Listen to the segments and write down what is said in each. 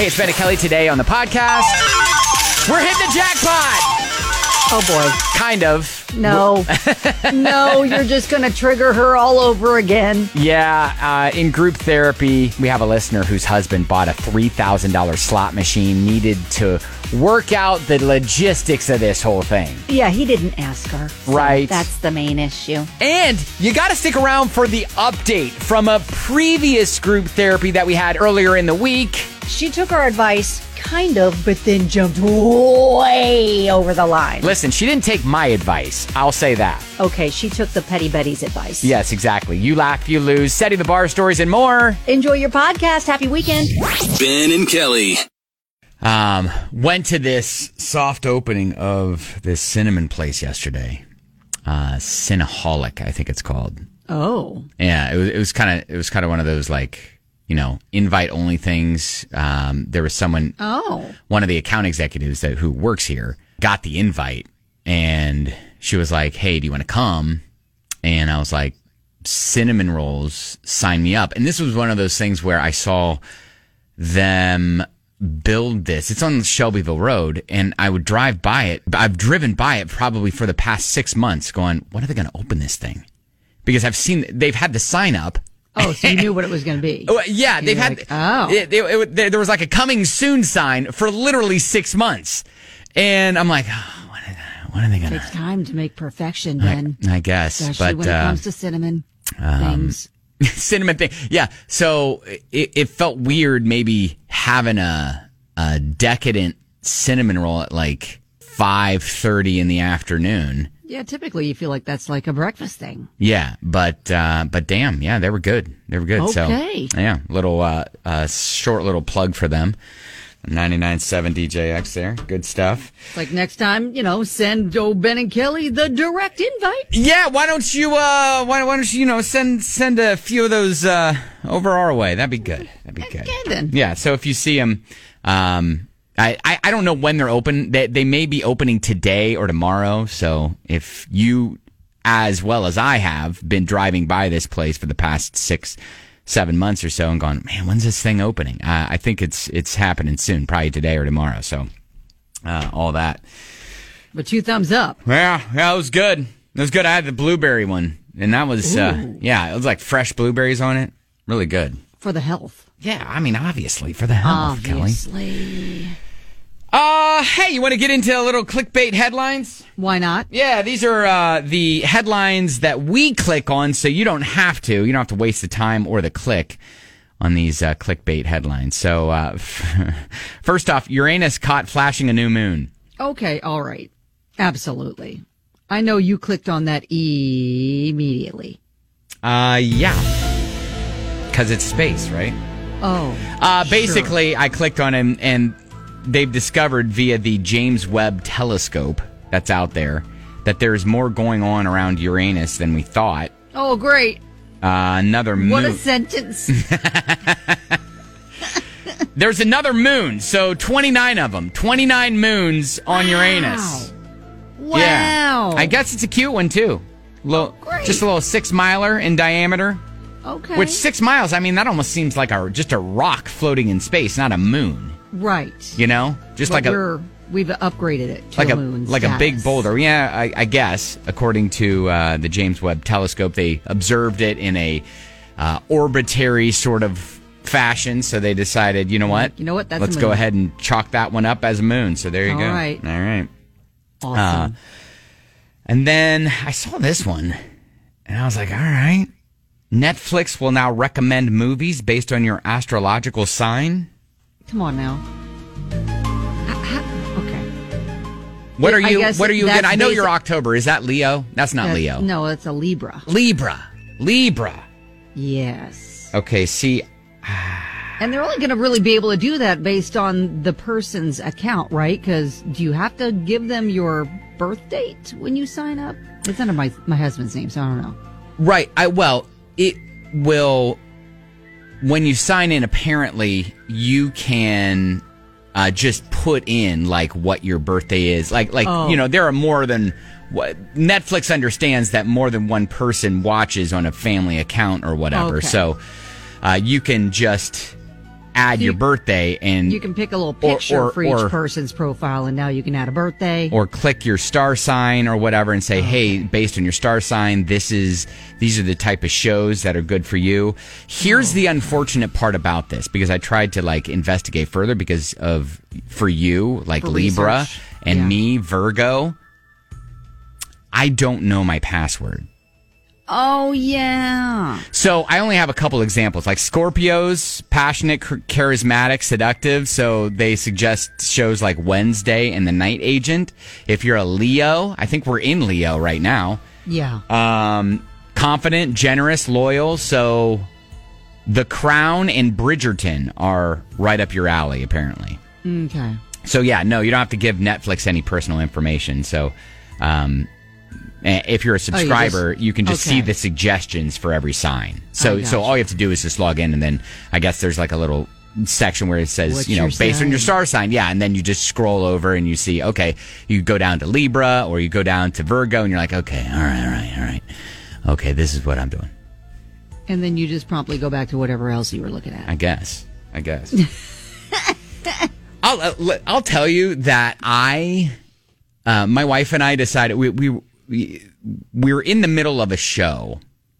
Hey, it's Ben and Kelly today on the podcast. We're hitting the jackpot. Oh, boy. Kind of. No. No, you're just going to trigger her all over again. Yeah, in group therapy, we have a listener whose husband bought a $3,000 slot machine, needed to work out the logistics of this whole thing. Yeah, he didn't ask her. So right. That's the main issue. And you got to stick around for the update from a previous group therapy that we had earlier in the week. She took our advice, kind of, but then jumped way over the line. Listen, she didn't take my advice. I'll say that. Okay, she took the Petty Betty's advice. Yes, exactly. You laugh, you lose. Setting the bar stories and more. Enjoy your podcast. Happy weekend. Ben and Kelly. Went to this soft opening of this cinnamon place yesterday. Cinnaholic, I think it's called. Oh. Yeah, it was kind of one of those, like, you know, invite only things. There was someone, one of the account executives who works here, got the invite, and she was like, "Hey, do you want to come?" And I was like, "Cinnamon rolls, sign me up." And this was one of those things where I saw them build this. It's on Shelbyville Road, and I would drive by it. I've driven by it probably for the past 6 months going, when are they going to open this thing? Because I've seen, they've had the sign up. Oh, so you knew what it was going to be. Yeah, they've had, there was like a coming soon sign for literally 6 months. And I'm like, when are they going to? It takes time to make perfection, Ben. I guess. Especially when it comes to cinnamon things. Cinnamon thing. Yeah. So it felt weird maybe having a decadent cinnamon roll at like 5:30 in the afternoon. Yeah, typically you feel like that's like a breakfast thing. Yeah, but damn, yeah, they were good. They were good. Okay. So, yeah, short little plug for them. 99.7 DJX there. Good stuff. Like next time, send Ben and Kelly the direct invite. Yeah, why don't you send a few of those over our way? That'd be good. Okay, then. Yeah, so if you see them, I don't know when they're open. They may be opening today or tomorrow. So if you, as well as I have, been driving by this place for the past 6-7 months or so and gone, man, when's this thing opening? I think it's happening soon, probably today or tomorrow. So all that. But 2 thumbs up. Yeah, it was good. It was good. I had the blueberry one, and that was it was like fresh blueberries on it. Really good. For the health. Yeah, I mean, obviously, for the health, Kelly. Hey, you want to get into a little clickbait headlines? Why not? Yeah, these are the headlines that we click on, so you don't have to. You don't have to waste the time or the click on these clickbait headlines. So, first off, Uranus caught flashing a new moon. Okay, all right. Absolutely. I know you clicked on that immediately. Yeah. Because it's space, right? Oh. Basically, sure. I clicked on it, and they've discovered via the James Webb Telescope that's out there that there's more going on around Uranus than we thought. Oh, great. Another moon. What a sentence. There's another moon, so 29 of them. 29 moons on Uranus. Wow. Yeah. I guess it's a cute one, too. Great. Just a little 6-miler in diameter. Okay. Which 6 miles, I mean, that almost seems like just a rock floating in space, not a moon. Right. You know? Just but like we've upgraded it to like a moon like status. a big boulder. Yeah, I guess. According to the James Webb Telescope, they observed it in a orbitary sort of fashion, so they decided, you know what? That's Let's go ahead and chalk that one up as a moon. So there you go. All right. Awesome. And then I saw this one, and I was like, all right. Netflix will now recommend movies based on your astrological sign. Come on now. Okay. What are you again? I know basic. you're October. Is that Leo? That's not Leo. No, it's a Libra. Libra. Yes. Okay, see. And they're only going to really be able to do that based on the person's account, right? Because do you have to give them your birth date when you sign up? It's under my husband's name, so I don't know. Right. It will, when you sign in, apparently, you can just put in, like, what your birthday is. Like there are more than... Netflix understands that more than one person watches on a family account or whatever. Okay. So you can just add your birthday, and you can pick a little picture for each person's profile, and now you can add a birthday, or click your star sign or whatever, and say, "Hey, based on your star sign, these are the type of shows that are good for you." Here's the unfortunate part about this, because I tried to investigate further because for you, for Libra, research. And me, Virgo, I don't know my password. Oh, yeah. So I only have a couple examples. Like Scorpios, passionate, charismatic, seductive. So they suggest shows like Wednesday and The Night Agent. If you're a Leo, I think we're in Leo right now. Yeah. Confident, generous, loyal. So The Crown and Bridgerton are right up your alley, apparently. Okay. So yeah, no, you don't have to give Netflix any personal information. So, if you're a subscriber, you can just see the suggestions for every sign. So all you have to do is just log in, and then I guess there's like a little section where it says, based on your star sign. Yeah, and then you just scroll over and you see, okay, you go down to Libra or you go down to Virgo, and you're like, okay, all right. Okay, this is what I'm doing. And then you just promptly go back to whatever else you were looking at. I guess. I'll tell you that my wife and I decided we were in the middle of a show,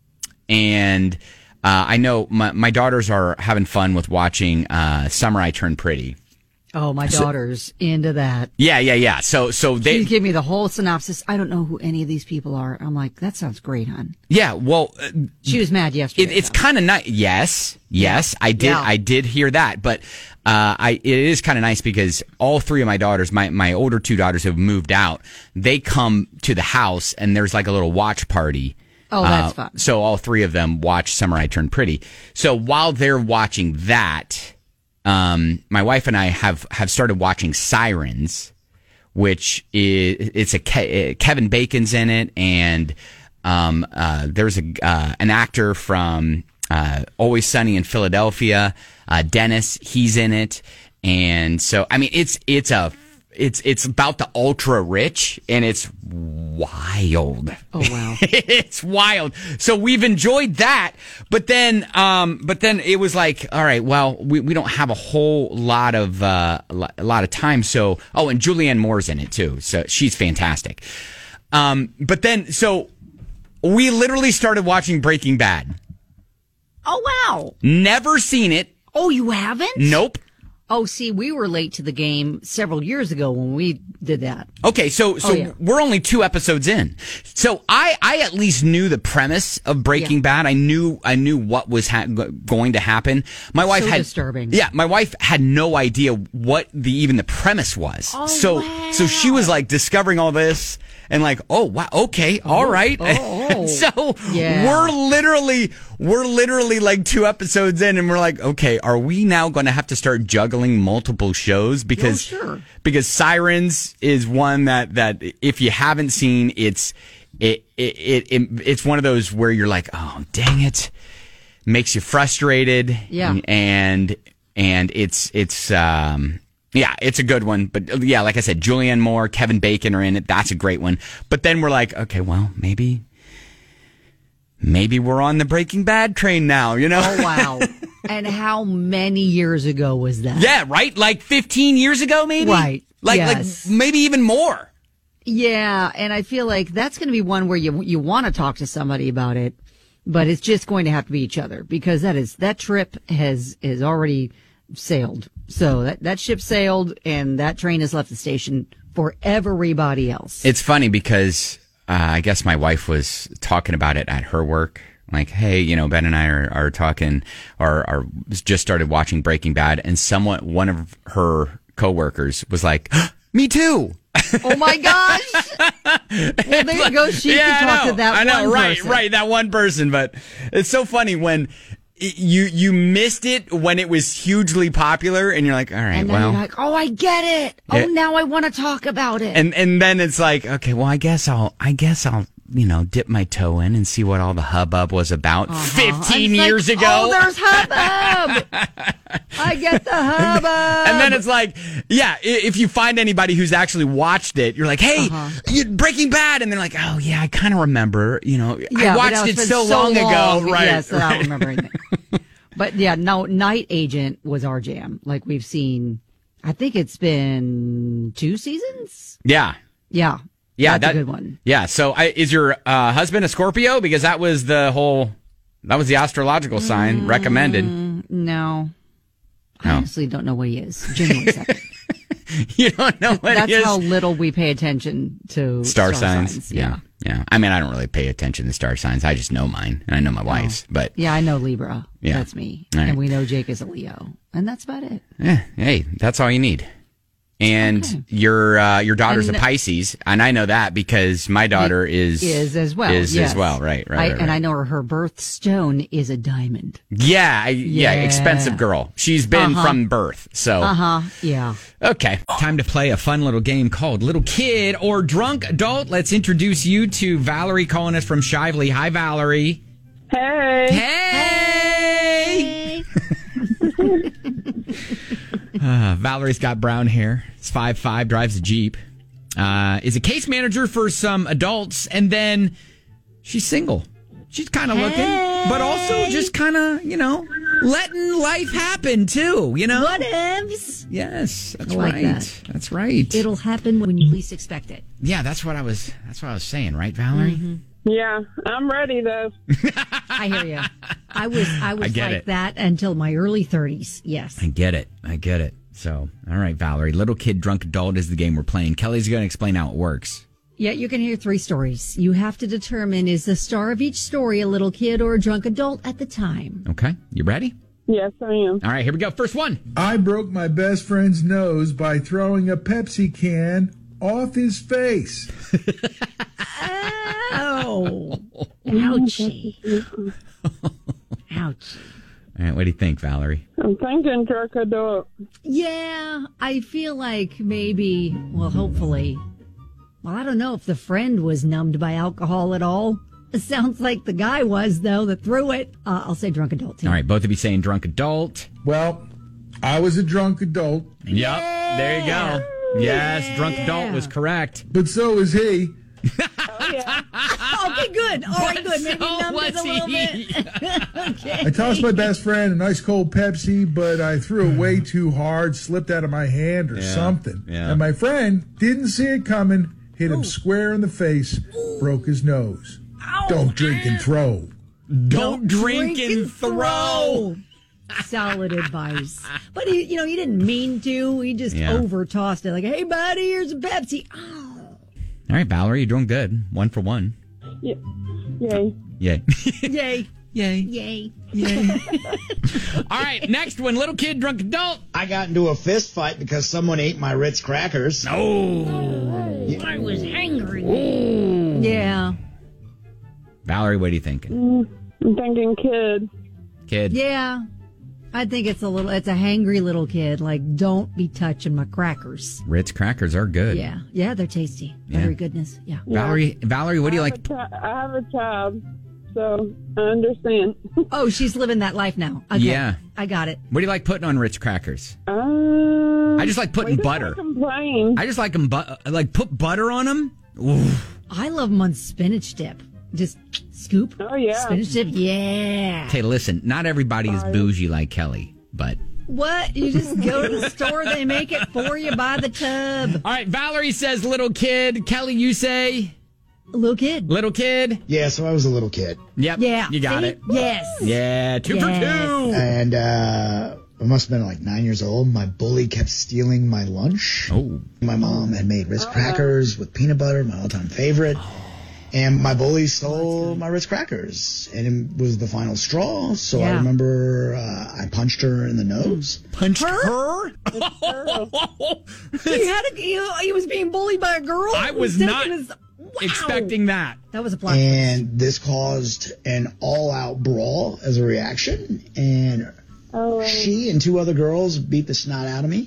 and I know my daughters are having fun with watching Summer I Turned Pretty. Oh, my daughter's into that. Yeah. So they she gave me the whole synopsis. I don't know who any of these people are. I'm like, that sounds great, hon. Yeah, well, she was mad yesterday. It's kind of nice. Yes, I did. Yeah. I did hear that, but it is kind of nice because all three of my daughters, my older two daughters, have moved out. They come to the house, and there's like a little watch party. Oh, that's fun. So all three of them watch Summer I Turned Pretty. So while they're watching that, my wife and I have started watching Sirens, which is Kevin Bacon's in it, and there's an actor from Always Sunny in Philadelphia, Dennis. He's in it, and so I mean it's about the ultra rich, and it's wild. Oh wow. It's wild. So we've enjoyed that, but then it was like, all right, well, we don't have a whole lot of time. So, and Julianne Moore's in it too. So she's fantastic. But then, so we literally started watching Breaking Bad. Oh wow. Never seen it. Oh, you haven't? Nope. Oh, see, we were late to the game several years ago when we did that. Okay, so we're only 2 episodes in. So I at least knew the premise of Breaking Bad. I knew what was going to happen. My wife had disturbing. Yeah, my wife had no idea what the premise was. Oh, so she was like discovering all this and like, oh wow, okay, all right. So we're literally like 2 episodes in, and we're like, okay, are we now going to have to start juggling multiple shows? Because Sirens is one that if you haven't seen, it's one of those where you're like, oh dang it, makes you frustrated. Yeah, and it's it's a good one. But yeah, like I said, Julianne Moore, Kevin Bacon are in it. That's a great one. But then we're like, okay, well, maybe we're on the Breaking Bad train now, you know? Oh, wow. And how many years ago was that? Yeah, right? Like 15 years ago, maybe? Right. Like maybe even more. Yeah, and I feel like that's going to be one where you want to talk to somebody about it, but it's just going to have to be each other, because that trip has already sailed. So that ship sailed, and that train has left the station for everybody else. It's funny because I guess my wife was talking about it at her work. Like, hey, Ben and I are talking, or just started watching Breaking Bad, and one of her coworkers was like, me too. Oh my gosh! Well, there you go. She can talk to that one person. Right, that one person. But it's so funny when you missed it when it was hugely popular, and you're like, all right, and then you're like, oh, I get it. Oh, now I want to talk about it. And then it's like, okay, well, I guess I'll dip my toe in and see what all the hubbub was about 15 years ago. Oh, there's hubbub. I get the hubbub. And then it's like, yeah, if you find anybody who's actually watched it, you're like, hey, Breaking Bad. And they're like, oh, yeah, I kind of remember, I watched it so long ago. Right. Yes, I don't remember anything. But yeah, no, Night Agent was our jam. Like we've seen, I think it's been 2 seasons. Yeah. Yeah. Yeah. That's a good one. Yeah. So is your husband a Scorpio? Because that was the astrological sign recommended. No. I honestly don't know what he is. Genuinely second. You don't know what That's he is? how little we pay attention to Star signs. Yeah. I mean, I don't really pay attention to star signs. I just know mine, and I know my wife's. But yeah, I know Libra. Yeah. That's me. All right. And we know Jake is a Leo. And that's about it. yeah, hey, that's all you need. And your daughter's a Pisces, and I know that because my daughter is as well. Is yes. as well, right. And I know her birthstone is a diamond. Yeah, expensive girl. She's been from birth. So yeah. Okay, time to play a fun little game called Little Kid or Drunk Adult. Let's introduce you to Valerie calling us from Shively. Hi, Valerie. Hey. Hey. Valerie's got brown hair. Is 5'5", drives a Jeep. Is a case manager for some adults, and then she's single. She's kind of looking, but also just kind of, letting life happen too, Whatevs. Yes, that's like right. that. That's right. It'll happen when you least expect it. Yeah, that's what I was saying, right, Valerie? Mm-hmm. Yeah, I'm ready though. I hear you. I was like it. that until my early 30s. Yes. I get it. So, all right, Valerie. Little Kid, Drunk Adult is the game we're playing. Kelly's going to explain how it works. Yeah, you can hear 3 stories. You have to determine, is the star of each story a little kid or a drunk adult at the time? Okay, you ready? Yes, I am. All right, here we go. First one. I broke my best friend's nose by throwing a Pepsi can off his face. Oh, ouchie. Ouch. All right, what do you think, Valerie? I'm thinking drunk adult. Yeah, I feel like maybe, hopefully. Well, I don't know if the friend was numbed by alcohol at all. It sounds like the guy was, though, that threw it. I'll say drunk adult, too. All right, both of you saying drunk adult. Well, I was a drunk adult, Yep, there you go. Yes, drunk adult was correct. but so was he. Okay, good. All right, good. Maybe numbed it a little bit. Okay. I tossed my best friend an ice cold Pepsi, but I threw it way too hard, slipped out of my hand or something. Yeah. And my friend didn't see it coming, hit him square in the face, broke his nose. Don't drink and throw. Don't drink and throw. Solid advice. But he didn't mean to. He just over-tossed it like, hey, buddy, here's a Pepsi. Oh. All right, Valerie, you're doing good. 1 for 1. Yeah. Yay. Yay. Yay. Yay. All right, next one. Little Kid, Drunk Adult. I got into a fist fight because someone ate my Ritz crackers. I was angry. Yeah. Valerie, what are you thinking? I'm thinking kid. Kid. Yeah. I think it's a hangry little kid. Like, don't be touching my crackers. Ritz crackers are good. Yeah. Yeah, they're tasty. Yeah. Very goodness. Yeah. Valerie, what do you like? I have a child, so I understand. Oh, she's living that life now. Okay. Yeah. I got it. What do you like putting on Ritz crackers? I just like putting butter. Complain. I just like them, put butter on them. Ooh. I love them on spinach dip. Just scoop. Oh, yeah. Spinach dip. Yeah. Okay, listen, not everybody is bougie like Kelly, but... What? You just go to the store, they make it for you by the tub. All right, Valerie says little kid. Kelly, you say? Little kid. Little kid. Yeah, so I was a little kid. Yep. Yeah. You got See? it. Yes. Yeah, 2 for 2. And I must have been like 9 years old. My bully kept stealing my lunch. Oh. My mom had made Ritz crackers with peanut butter, my all-time favorite. And my bully stole my Ritz crackers, and it was the final straw. So I remember I punched her in the nose. Punched her? He was being bullied by a girl? I was not expecting that. That was a plot And this caused an all-out brawl as a reaction. And she and 2 other girls beat the snot out of me.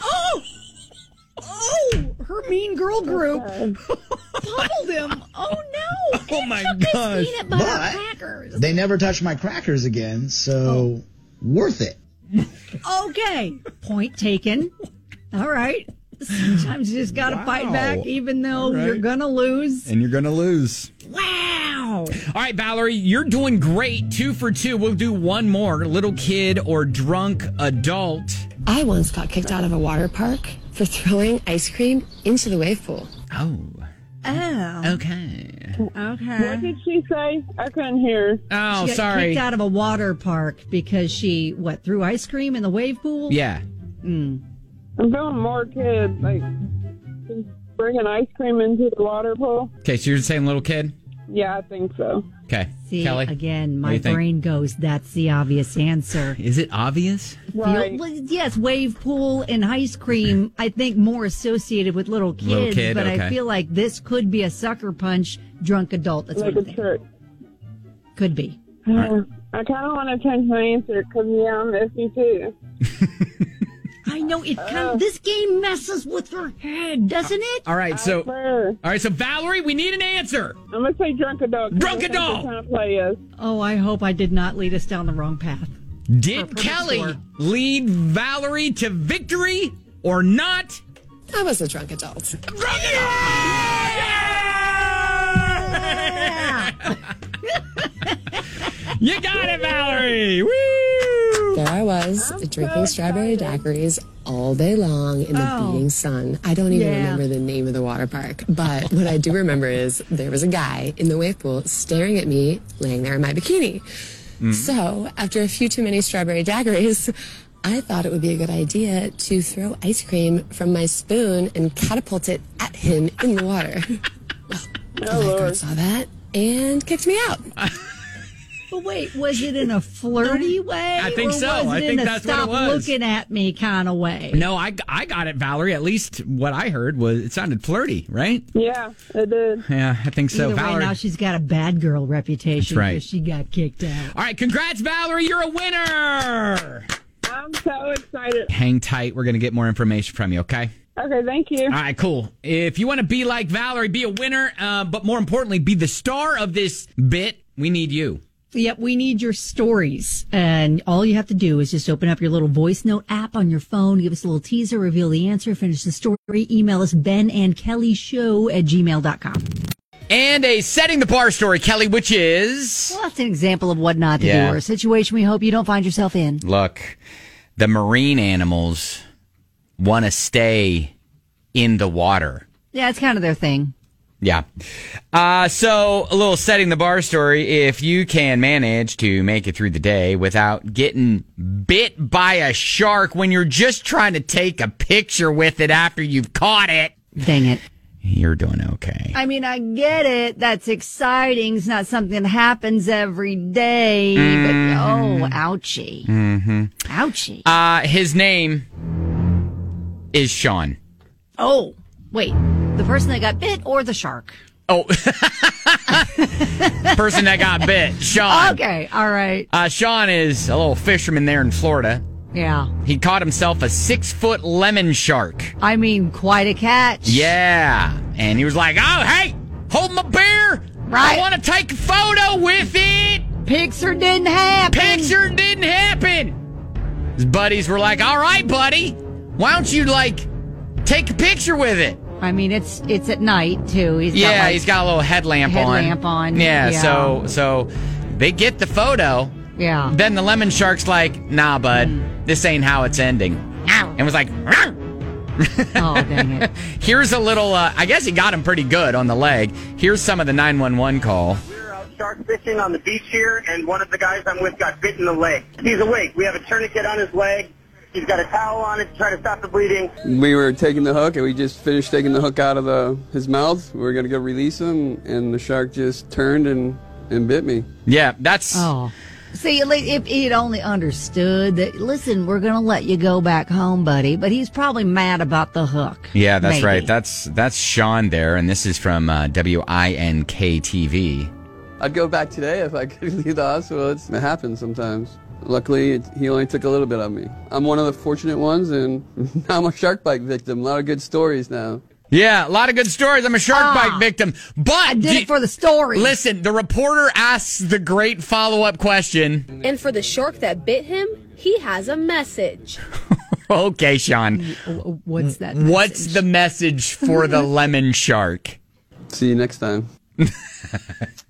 Oh, her mean girl group pummeled him. Oh, no. Oh, my gosh. Peanut butter crackers. They never touched my crackers again, so worth it. Okay. Point taken. All right. Sometimes you just got to fight back, even though you're going to lose. And you're going to lose. Wow. All right, Valerie, you're doing great. 2 for 2. We'll do one more. Little kid or drunk adult. I once got kicked out of a water park for throwing ice cream into the wave pool. Oh. Okay. What did she say? I couldn't hear. Oh, She got kicked out of a water park because she, threw ice cream in the wave pool? Yeah. I'm feeling more kid, like bringing ice cream into the water pool. Okay, so you're saying little kid? Yeah, I think so. Okay. See, Kelly? again, my brain goes, that's the obvious answer. Is it obvious? Right. Yes, wave pool and ice cream, I think more associated with little kids, but okay. I feel like this could be a sucker punch drunk adult. That's Like what I a think. church. Could be. I kind of want to change my answer because, I'm iffy too. I know it this game messes with your head, doesn't it? All right, so Valerie, we need an answer. I'm going to say drunk adult. Drunk adult! Trying to play us. Oh, I hope I did not lead us down the wrong path. Did Kelly lead Valerie to victory or not? I was a drunk adult. Drunk adult! You got it, Valerie! Woo! There I was, drinking strawberry daiquiris all day long in the beating sun. I don't even remember the name of the water park, but what I do remember is there was a guy in the wave pool staring at me, laying there in my bikini. So, after a few too many strawberry daiquiris, I thought it would be a good idea to throw ice cream from my spoon and catapult it at him in the water. Well, the lifeguard saw that and kicked me out. But wait, was it in a flirty way? I think or so. Was it I think in a that's what it stop was. looking at me kind of way? No, I got it, Valerie. At least what I heard was it sounded flirty, right? Yeah, it did. Yeah, I think so. Either way, Valerie. now she's got a bad girl reputation That's right. because she got kicked out. All right, congrats, Valerie. You're a winner. I'm so excited. Hang tight. We're going to get more information from you, okay? Okay, thank you. All right, cool. If you want to be like Valerie, be a winner, but more importantly, be the star of this bit, we need you. Yep, we need your stories. And all you have to do is just open up your little voice note app on your phone, give us a little teaser, reveal the answer, finish the story, email us benandkellyshow@gmail.com. And a setting the bar story, Kelly, which is... Well, that's an example of what not to do, or a situation we hope you don't find yourself in. Look, the marine animals want to stay in the water. Yeah, it's kind of their thing. Yeah. So a little setting the bar story. If you can manage to make it through the day without getting bit by a shark when you're just trying to take a picture with it after you've caught it. Dang it. You're doing okay. I mean, I get it. That's exciting. It's not something that happens every day. But, ouchie. Mm-hmm. Ouchie. His name is Sean. Oh, wait. The person that got bit or the shark? Oh. Person that got bit. Sean. Okay, all right. Sean is a little fisherman there in Florida. Yeah. He caught himself a 6-foot lemon shark. I mean, quite a catch. Yeah. And he was like, oh, hey, hold my beer. Right. I want to take a photo with it. Picture didn't happen. Picture didn't happen. His buddies were like, all right, buddy, why don't you, take a picture with it? I mean, it's at night, too. He's got a little headlamp on. Yeah. So they get the photo. Yeah. Then the lemon shark's like, nah, bud, this ain't how it's ending. Ow. And was like, Rawr. Oh, dang it. Here's a little, I guess he got him pretty good on the leg. Here's some of the 911 call. We're out shark fishing on the beach here, and one of the guys I'm with got bit in the leg. He's awake. We have a tourniquet on his leg. He's got a towel on it to try to stop the bleeding. We were taking the hook, and we just finished taking the hook out of his mouth. We were going to go release him, and the shark just turned and bit me. Yeah, that's... Oh. See, if he'd only understood that, listen, we're going to let you go back home, buddy. But he's probably mad about the hook. Yeah, that's maybe. right. That's Sean there, and this is from WINK-TV. I'd go back today if I could leave the hospital. It happens sometimes. Luckily, he only took a little bit of me. I'm one of the fortunate ones, and now I'm a shark bite victim. A lot of good stories now. Yeah, a lot of good stories. I'm a shark bite victim. But I did it for the story. Listen, the reporter asks the great follow-up question. And for the shark that bit him, he has a message. Okay, Sean. What's that message? What's the message for the lemon shark? See you next time.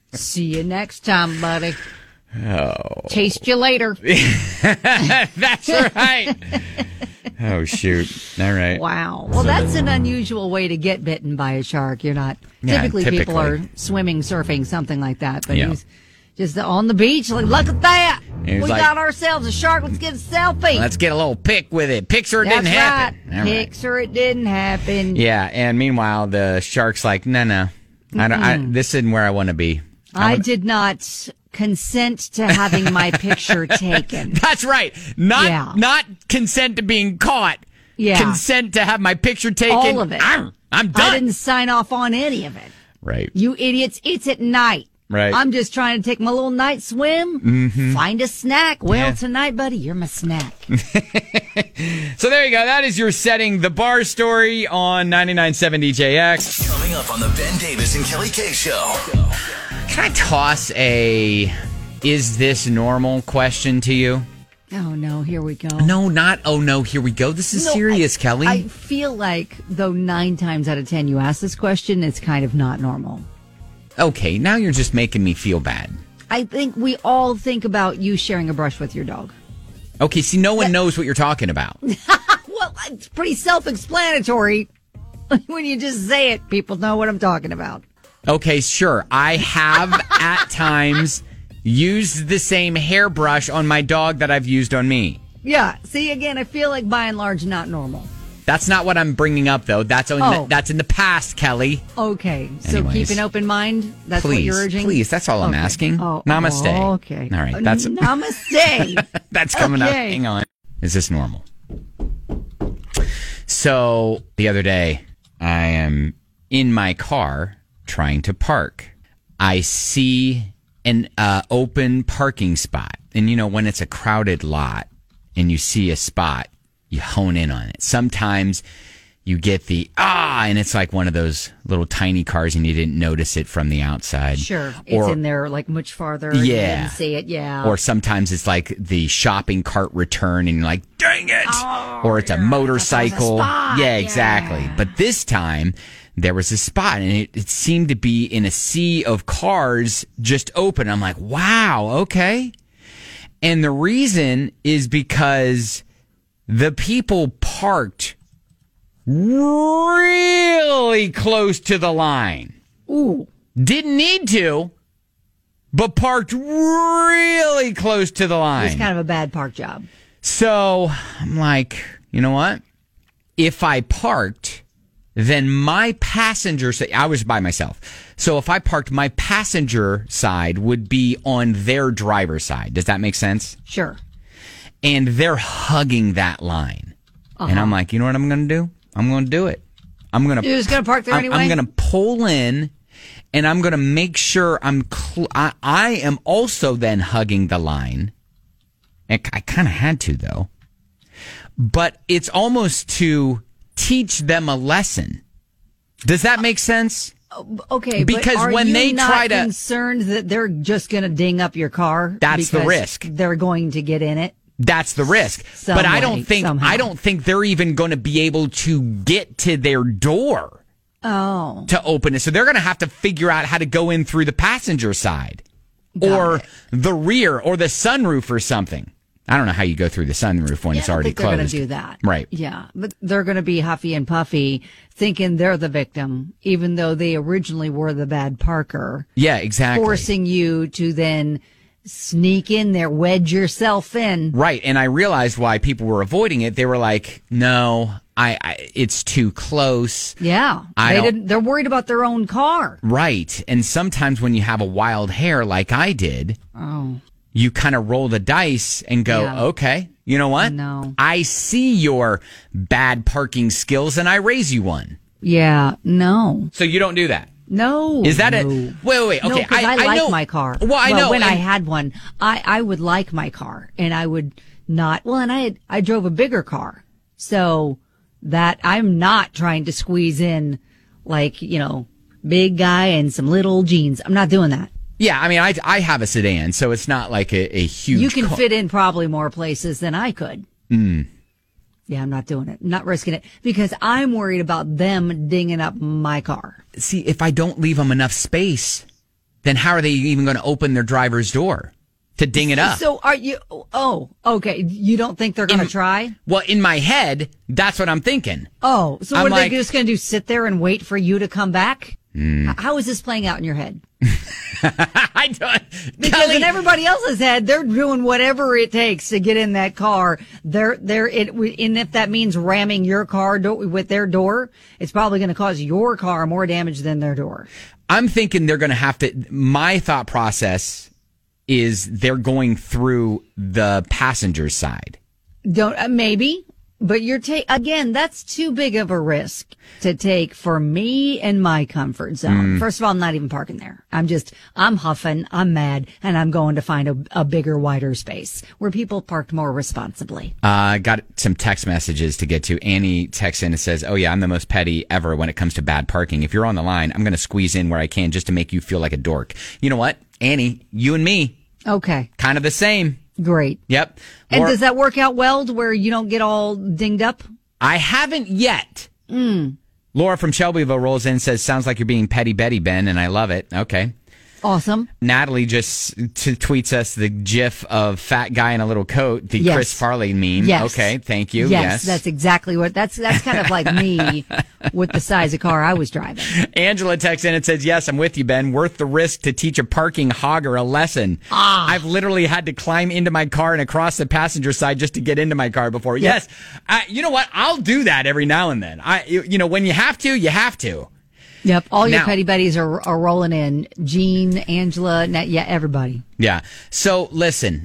See you next time, buddy. Oh. Taste you later. That's right. Oh, shoot. All right. Wow. Well, that's an unusual way to get bitten by a shark. You're not. Typically, people are swimming, surfing, something like that. But he's just on the beach. Like, look at that. We got ourselves a shark. Let's get a selfie. Let's get a little pic with it. Picture it didn't happen. Right. Picture it didn't happen. Yeah. And meanwhile, the shark's like, no. This isn't where I want to be. I did not consent to having my picture taken. That's right. Not consent to being caught. Yeah. Consent to have my picture taken. All of it. I'm done. I didn't sign off on any of it. Right. You idiots. It's at night. Right. I'm just trying to take my little night swim, find a snack. Well, tonight, buddy, you're my snack. So there you go. That is your Setting the Bar story on 99.7 DJX. Coming up on the Ben Davis and Kelly K Show. Can I toss a "is this normal" question to you? Oh, no, here we go. No, not "oh, no, here we go." This is serious, Kelly. I feel like, though 9 times out of 10 you ask this question, it's kind of not normal. Okay, now you're just making me feel bad. I think we all think about you sharing a brush with your dog. Okay, see, no one knows what you're talking about. Well, it's pretty self-explanatory. When you just say it, people know what I'm talking about. Okay, sure. I have at times used the same hairbrush on my dog that I've used on me. Yeah. See, again, I feel like by and large not normal. That's not what I'm bringing up, though. That's in the past, Kelly. Okay. So Anyways, keep an open mind. That's what you're urging? Please, that's all I'm asking. Namaste. Okay. All right. That's Namaste. That's coming up. Hang on. Is this normal? So the other day, I am in my car trying to park. I see an open parking spot. And, you know, when it's a crowded lot and you see a spot, you hone in on it. Sometimes you get the, and it's like one of those little tiny cars and you didn't notice it from the outside. Sure. It's in there like much farther. Yeah. You didn't see it. Yeah. Or sometimes it's like the shopping cart return and you're like, dang it. Or it's a motorcycle. Yeah, exactly. But this time there was a spot and it seemed to be in a sea of cars just open. I'm like, wow, okay. And the reason is because the people parked really close to the line. Ooh. Didn't need to, but parked really close to the line. It's kind of a bad park job. So I'm like, you know what? If I parked, then my passenger side, I was by myself. So if I parked, my passenger side would be on their driver's side. Does that make sense? Sure. And they're hugging that line. And I'm like, you know what I'm going to do? I'm going to do it. You're just going to park there anyway? I'm going to pull in, and I'm going to make sure I am also then hugging the line. I kind of had to, though. But it's almost to teach them a lesson. Does that make sense? Okay, because but are when you they not try to concerned that they're just going to ding up your car? That's the risk. They're going to get in it. That's the risk. But I don't think they're even going to be able to get to their door to open it. So they're going to have to figure out how to go in through the passenger side or the rear or the sunroof or something. I don't know how you go through the sunroof when it's already closed. They're going to do that. Right. Yeah. But they're going to be huffy and puffy thinking they're the victim, even though they originally were the bad parker. Yeah, exactly. Forcing you to then sneak in there, wedge yourself in. Right. And I realized why people were avoiding it. They were like, no, it's too close. Yeah. They're worried about their own car. Right. And sometimes when you have a wild hair like I did, you kind of roll the dice and go, okay, you know what? No. I see your bad parking skills and I raise you one. Yeah. No. So you don't do that? No. Is that it? Wait. Okay. No, I like know my car. Well, I know. When I had one, I would like my car and I would not. Well, and I drove a bigger car. So that I'm not trying to squeeze in like, big guy and some little jeans. I'm not doing that. Yeah, I mean, I have a sedan, so it's not like a huge... You can fit in probably more places than I could. Yeah, I'm not doing it. I'm not risking it because I'm worried about them dinging up my car. See, if I don't leave them enough space, then how are they even going to open their driver's door to ding it up? So are you? Oh, okay. You don't think they're going to try? Well, in my head, that's what I'm thinking. Oh, so what are they just going to do? Sit there and wait for you to come back? How is this playing out in your head? I don't. Because Kelly, in everybody else's head, they're doing whatever it takes to get in that car. And if that means ramming your car with their door, it's probably going to cause your car more damage than their door. I'm thinking they're going to have to. My thought process is they're going through the passenger's side. Maybe. But again, that's too big of a risk to take for me and my comfort zone. First of all, I'm not even parking there. I'm huffing, I'm mad, and I'm going to find a bigger, wider space where people parked more responsibly. Got some text messages to get to. Annie texts in and says, "Oh yeah, I'm the most petty ever when it comes to bad parking. If you're on the line, I'm going to squeeze in where I can just to make you feel like a dork." You know what, Annie, you and me. Okay. Kind of the same. Great. Yep. And does that work out well to where you don't get all dinged up? I haven't yet. Laura from Shelbyville rolls in and says, "Sounds like you're being petty Betty, Ben," and I love it. Okay. Awesome. Natalie just tweets us the gif of fat guy in a little coat, the Chris Farley meme. Yes. Okay, thank you. Yes, that's exactly what, that's kind of like me with the size of car I was driving. Angela texts in and says, "Yes, I'm with you, Ben. Worth the risk to teach a parking hogger a lesson. I've literally had to climb into my car and across the passenger side just to get into my car before." Yep. Yes. You know what? I'll do that every now and then. When you have to, you have to. Yep. All your petty buddies are rolling in. Jean, Angela, everybody. Yeah. So listen,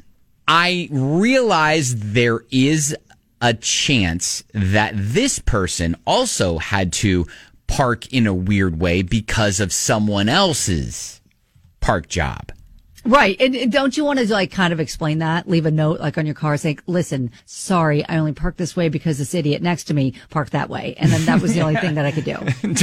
I realize there is a chance that this person also had to park in a weird way because of someone else's park job. Right. And don't you want to kind of explain that? Leave a note on your car saying, "Listen, sorry, I only parked this way because this idiot next to me parked that way." And then that was the only thing that I could do.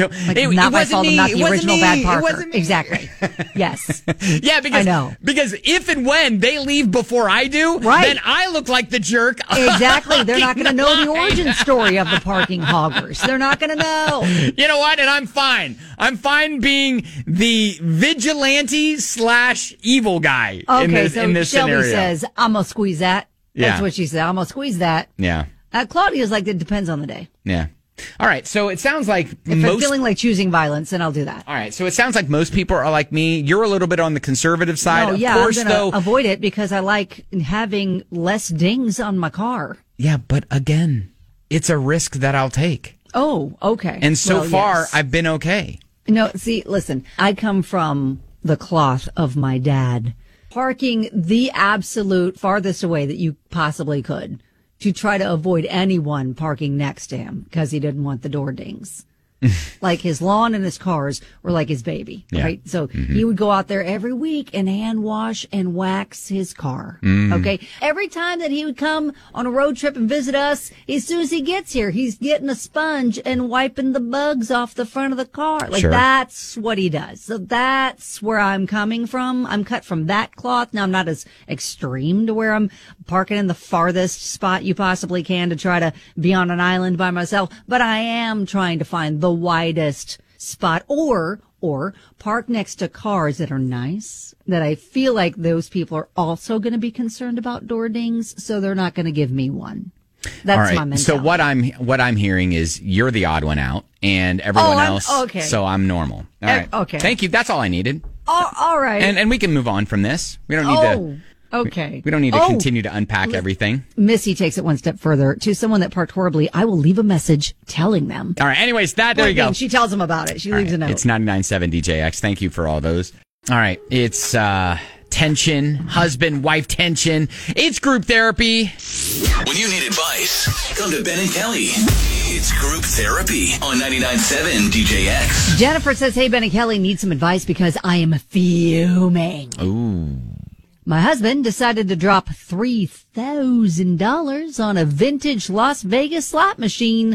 Not my fault. I'm not the original bad parker. Exactly. Yes. Yeah, because, I know. Because if and when they leave before I do, then I look like the jerk. Exactly. They're not going to know the origin story of the parking hoggers. They're not going to know. You know what? And I'm fine. I'm fine being the vigilante / evil guy in this Shelby scenario. Says, "I'm going to squeeze that." That's Yeah. what she said. "I'm going to squeeze that." Yeah. Claudia's like, "It depends on the day." Yeah. All right. So it sounds like if I'm feeling like choosing violence, then I'll do that. All right. So it sounds like most people are like me. You're a little bit on the conservative side. Oh, yeah. Of course, I'm going to avoid it because I like having less dings on my car. Yeah. But again, it's a risk that I'll take. Oh, okay. And so far, I've been okay. No, see, listen, I come from the cloth of my dad. Parking the absolute farthest away that you possibly could to try to avoid anyone parking next to him because he didn't want the door dings. Like his lawn and his cars were like his baby, right? So he would go out there every week and hand wash and wax his car. Okay. Every time that he would come on a road trip and visit us, as soon as he gets here, he's getting a sponge and wiping the bugs off the front of the car. Like that's what he does. So that's where I'm coming from. I'm cut from that cloth. Now I'm not as extreme to where I'm parking in the farthest spot you possibly can to try to be on an island by myself, but I am trying to find the widest spot or park next to cars that are nice, that I feel like those people are also going to be concerned about door dings, so they're not going to give me one. That's my mentality. So what I'm hearing is you're the odd one out and everyone else. Okay. So I'm normal. All right. Okay. Thank you. That's all I needed. All right. And we can move on from this. We don't need to. Okay. We don't need to continue to unpack everything. Missy takes it one step further. To someone that parked horribly, I will leave a message telling them. All right. Anyways, there you go. She tells them about it. She leaves a note. It's 99.7 DJX. Thank you for all those. All right. It's tension, husband-wife tension. It's group therapy. When you need advice, come to Ben and Kelly. It's group therapy on 99.7 DJX. Jennifer says, "Hey, Ben and Kelly, need some advice because I am fuming. Ooh. My husband decided to drop $3,000 on a vintage Las Vegas slot machine."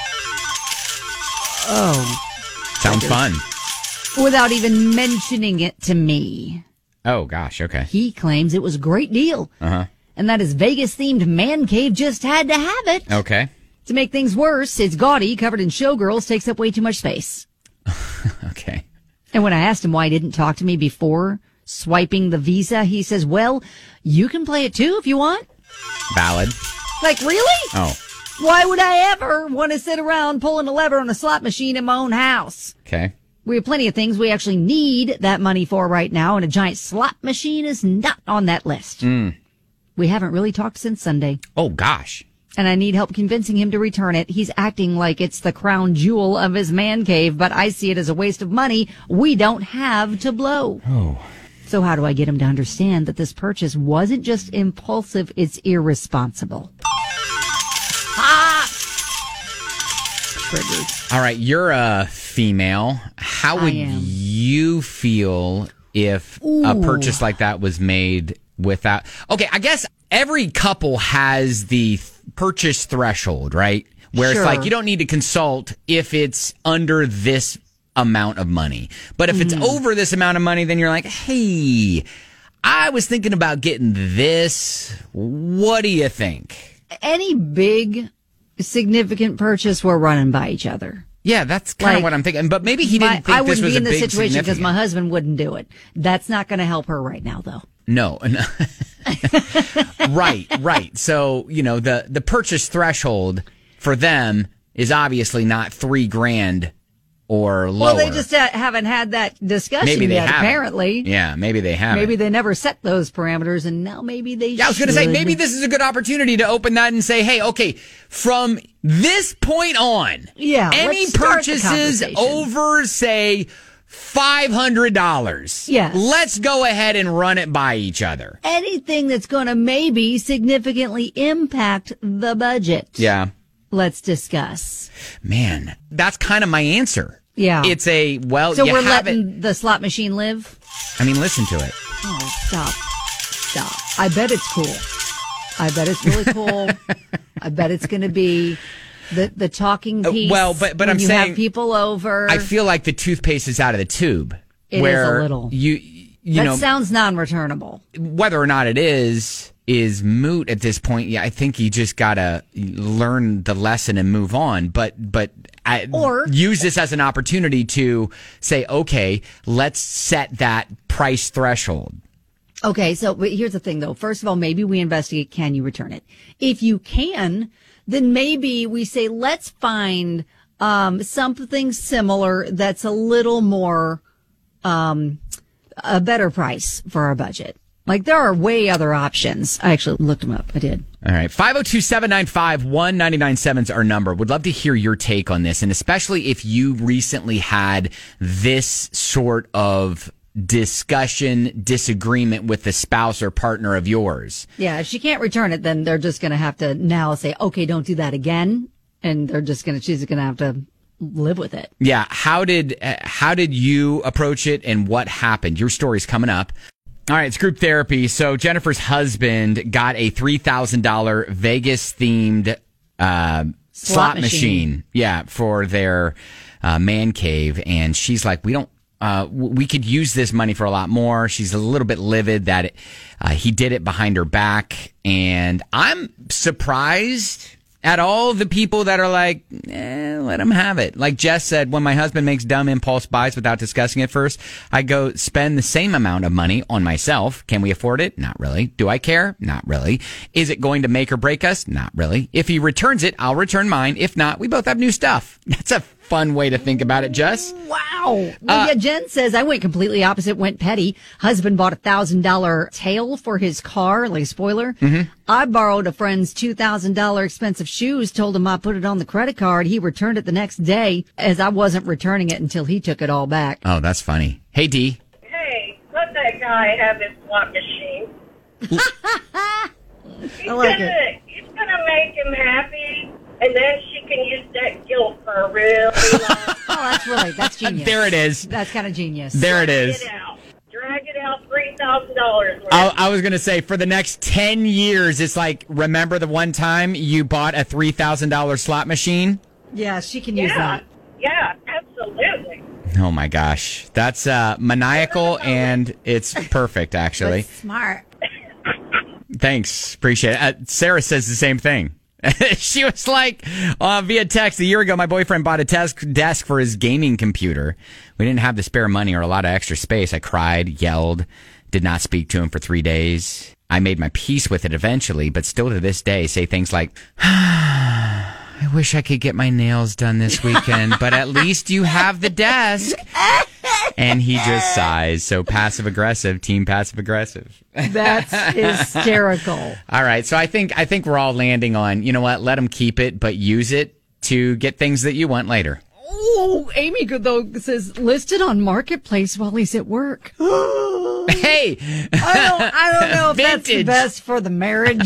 Oh. Sounds fun. Without even mentioning it to me. Oh, gosh. Okay. He claims it was a great deal. Uh-huh. And that his Vegas-themed man cave just had to have it. Okay. To make things worse, it's gaudy, covered in showgirls, takes up way too much space. Okay. And when I asked him why he didn't talk to me before swiping the Visa, he says, well, you can play it too if you want. Valid. Like, really? Oh. Why would I ever want to sit around pulling a lever on a slot machine in my own house? Okay. We have plenty of things we actually need that money for right now, and a giant slot machine is not on that list. We haven't really talked since Sunday. Oh, gosh. And I need help convincing him to return it. He's acting like it's the crown jewel of his man cave, but I see it as a waste of money we don't have to blow. Oh. So how do I get him to understand that this purchase wasn't just impulsive, it's irresponsible? Triggered. All right, you're a female. How would you feel if a purchase like that was made without... Okay, I guess every couple has the purchase threshold, right? Where it's like you don't need to consult if it's under this amount of money. But if it's over this amount of money, then you're like, hey, I was thinking about getting this. What do you think? Any big significant purchase, we're running by each other. Yeah, that's kind of what I'm thinking. But maybe he didn't think this was a big significant. I wouldn't be in this situation because my husband wouldn't do it. That's not going to help her right now, though. No. Right. So, the purchase threshold for them is obviously not $3,000 or lower. Well, they just haven't had that discussion yet, apparently. Yeah, maybe they haven't. Maybe they never set those parameters, and now maybe they should. I was going to say, maybe this is a good opportunity to open that and say, hey, okay, from this point on, any purchases over, say, $500, let's go ahead and run it by each other. Anything that's going to maybe significantly impact the budget. Yeah. Let's discuss. Man, that's kind of my answer. Yeah. It's so we're letting the slot machine live? I mean, listen to it. Oh, stop. I bet it's cool. I bet it's really cool. I bet it's going to be the talking piece. Well, but when I'm you saying have people over. I feel like the toothpaste is out of the tube. It is a little. That sounds non-returnable. Whether or not it is moot at this point. Yeah, I think you just gotta learn the lesson and move on. But or use this as an opportunity to say, okay, let's set that price threshold. Okay, so here's the thing, though. First of all, maybe we investigate, can you return it? If you can, then maybe we say, let's find something similar that's a little more a better price for our budget. Like, there are way other options. I actually looked them up. I did. All right. 502-795-1997 is our number. Would love to hear your take on this, and especially if you recently had this sort of discussion, disagreement with the spouse or partner of yours. Yeah, if she can't return it, then they're just going to have to now say, okay, don't do that again. And she's going to have to live with it. Yeah. How did you approach it, and what happened? Your story's coming up. All right, it's group therapy. So Jennifer's husband got a $3,000 Vegas-themed slot machine. Yeah, for their man cave. And she's like, we could use this money for a lot more. She's a little bit livid that he did it behind her back. And I'm surprised at all the people that are like, let him have it. Like Jess said, when my husband makes dumb impulse buys without discussing it first, I go spend the same amount of money on myself. Can we afford it? Not really. Do I care? Not really. Is it going to make or break us? Not really. If he returns it, I'll return mine. If not, we both have new stuff. That's a fun way to think about it, Jess. Wow. Well, Jen says, I went completely opposite, went petty. Husband bought a $1,000 tail for his car, like a spoiler. Mm-hmm. I borrowed a friend's $2,000 expensive shoes, told him I put it on the credit card. He returned it the next day, as I wasn't returning it until he took it all back. Oh, that's funny. Hey, Dee. Hey, let that guy have his slot machine. He's going to make him happy. And then she can use that guilt for a really long that's genius. There it is. That's kind of genius. There it is. Drag it out $3,000. I was going to say, for the next 10 years, it's like, remember the one time you bought a $3,000 slot machine? Yeah, she can use that. Yeah, absolutely. Oh, my gosh. That's maniacal, and it's perfect, actually. That's smart. Thanks. Appreciate it. Sarah says the same thing. She was like, via text, a year ago, my boyfriend bought a desk for his gaming computer. We didn't have the spare money or a lot of extra space. I cried, yelled, did not speak to him for 3 days. I made my peace with it eventually, but still to this day say things like, I wish I could get my nails done this weekend, but at least you have the desk. And he just sighs. So passive-aggressive, team passive-aggressive. That's hysterical. All right. So I think we're all landing on, you know what? Let him keep it, but use it to get things that you want later. Oh, Amy, though, says listed on Marketplace while he's at work. Hey, I don't know if that's the best for the marriage.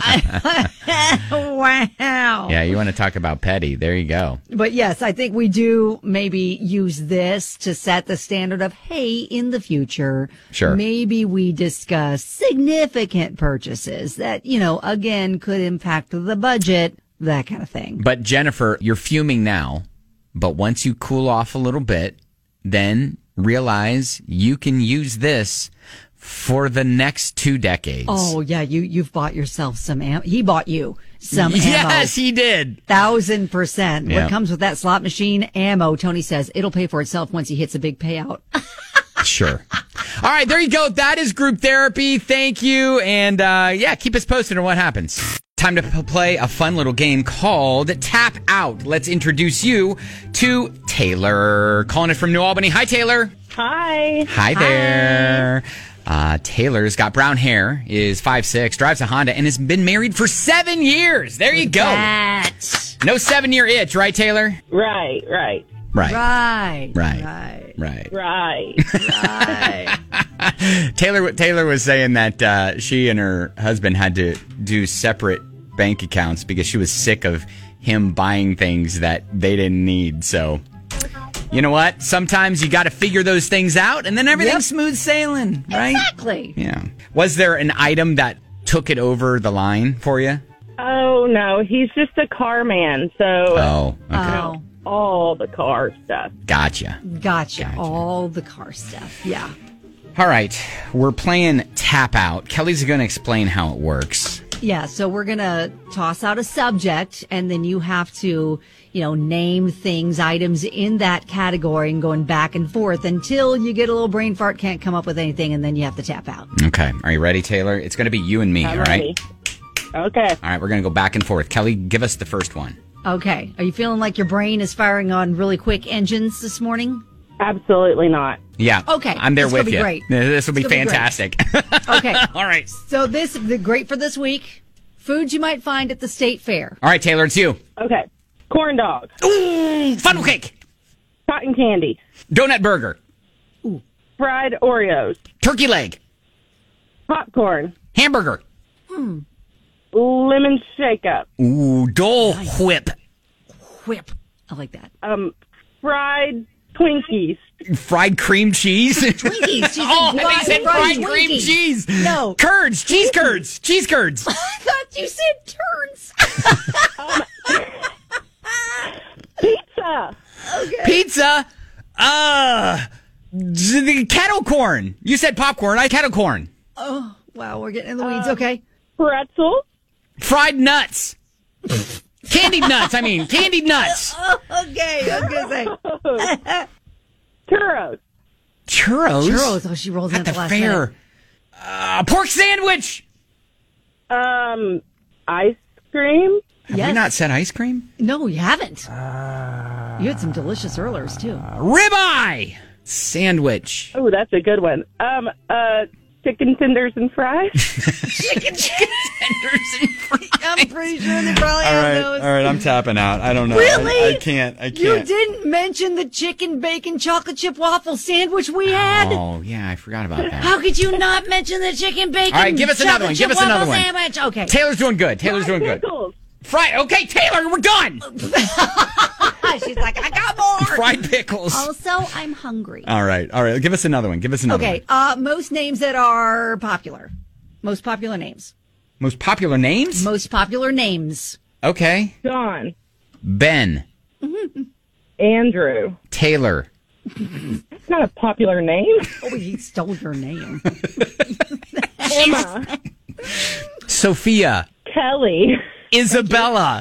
Wow. Yeah, you want to talk about petty. There you go. But yes, I think we do maybe use this to set the standard of, hey, in the future, sure, maybe we discuss significant purchases that, you know, again, could impact the budget, that kind of thing. But Jennifer, you're fuming now, but once you cool off a little bit, then realize you can use this for the next 2 decades. Oh, yeah, you've bought yourself some ammo. He bought you some ammo. Yes, he did. 1,000%. Yeah. What comes with that slot machine? Ammo. Tony says it'll pay for itself once he hits a big payout. Sure. All right, there you go. That is group therapy. Thank you. And yeah, keep us posted on what happens. Time to play a fun little game called Tap Out. Let's introduce you to Taylor, calling it from New Albany. Hi, Taylor. Hi. Hi there. Taylor's got brown hair, is 5'6", drives a Honda, and has been married for 7 years. There you go. No 7-year itch, right, Taylor? Right. Taylor was saying that she and her husband had to do separate bank accounts because she was sick of him buying things that they didn't need. So, you know what? Sometimes you got to figure those things out, and then everything's smooth sailing, right? Exactly. Yeah. Was there an item that took it over the line for you? Oh, no. He's just a car man, so... Oh, okay. All the car stuff. Gotcha. All the car stuff. Yeah. All right. We're playing Tap Out. Kelly's going to explain how it works. Yeah. So we're going to toss out a subject, and then you have to, you know, name things, items in that category, and going back and forth until you get a little brain fart, can't come up with anything, and then you have to tap out. Okay. Are you ready, Taylor? It's going to be you and me, I'm all right? ready. Okay. All right. We're going to go back and forth. Kelly, give us the first one. Okay. Are you feeling like your brain is firing on really quick engines this morning? Absolutely not. Yeah. Okay. I'm there with you. Great. This will be fantastic. Okay. All right. So this is great for this week. Foods you might find at the state fair. All right, Taylor, it's you. Okay. Corn dog. Ooh, funnel cake. Cotton candy. Donut burger. Ooh. Fried Oreos. Turkey leg. Popcorn. Hamburger. Lemon shake-up. Ooh, Dole Whip. Whip. I like that. Fried Twinkies. Fried cream cheese. Twinkies. I said fried cream cheese. No. Curds. Cheese curds. Cheese curds. I thought you said turns. Pizza. Okay. Pizza. The kettle corn. You said popcorn. I kettle corn. Oh, wow. We're getting in the weeds. Okay. Pretzel. Fried nuts. Candied nuts. Candied nuts. Okay. I was going to say. Churros. Churros. Oh, she rolls in at the last fair. Pork sandwich. Ice cream. Have we not said ice cream? No, you haven't. You had some delicious earlers, too. Ribeye. Sandwich. Oh, that's a good one. Chicken tenders and fries. Chicken tenders and fries. I'm pretty sure they probably All have those. right, I'm tapping out. I don't know. Really? I can't. You didn't mention the chicken bacon chocolate chip waffle sandwich we had. Oh, yeah, I forgot about that. How could you not mention the chicken bacon? All right, give us another one. Give us another one. Sandwich. Okay. Taylor's doing good. Pickles. Fried. Okay, Taylor, we're done. She's like, I got more. Fried pickles. Also, I'm hungry. All right. Give us another one. Okay. Most names that are popular. Most popular names. Most popular names? Most popular names. Okay. John. Ben. Andrew. Taylor. That's not a popular name. Oh, he stole your name. Emma. Sophia. Kelly. Isabella.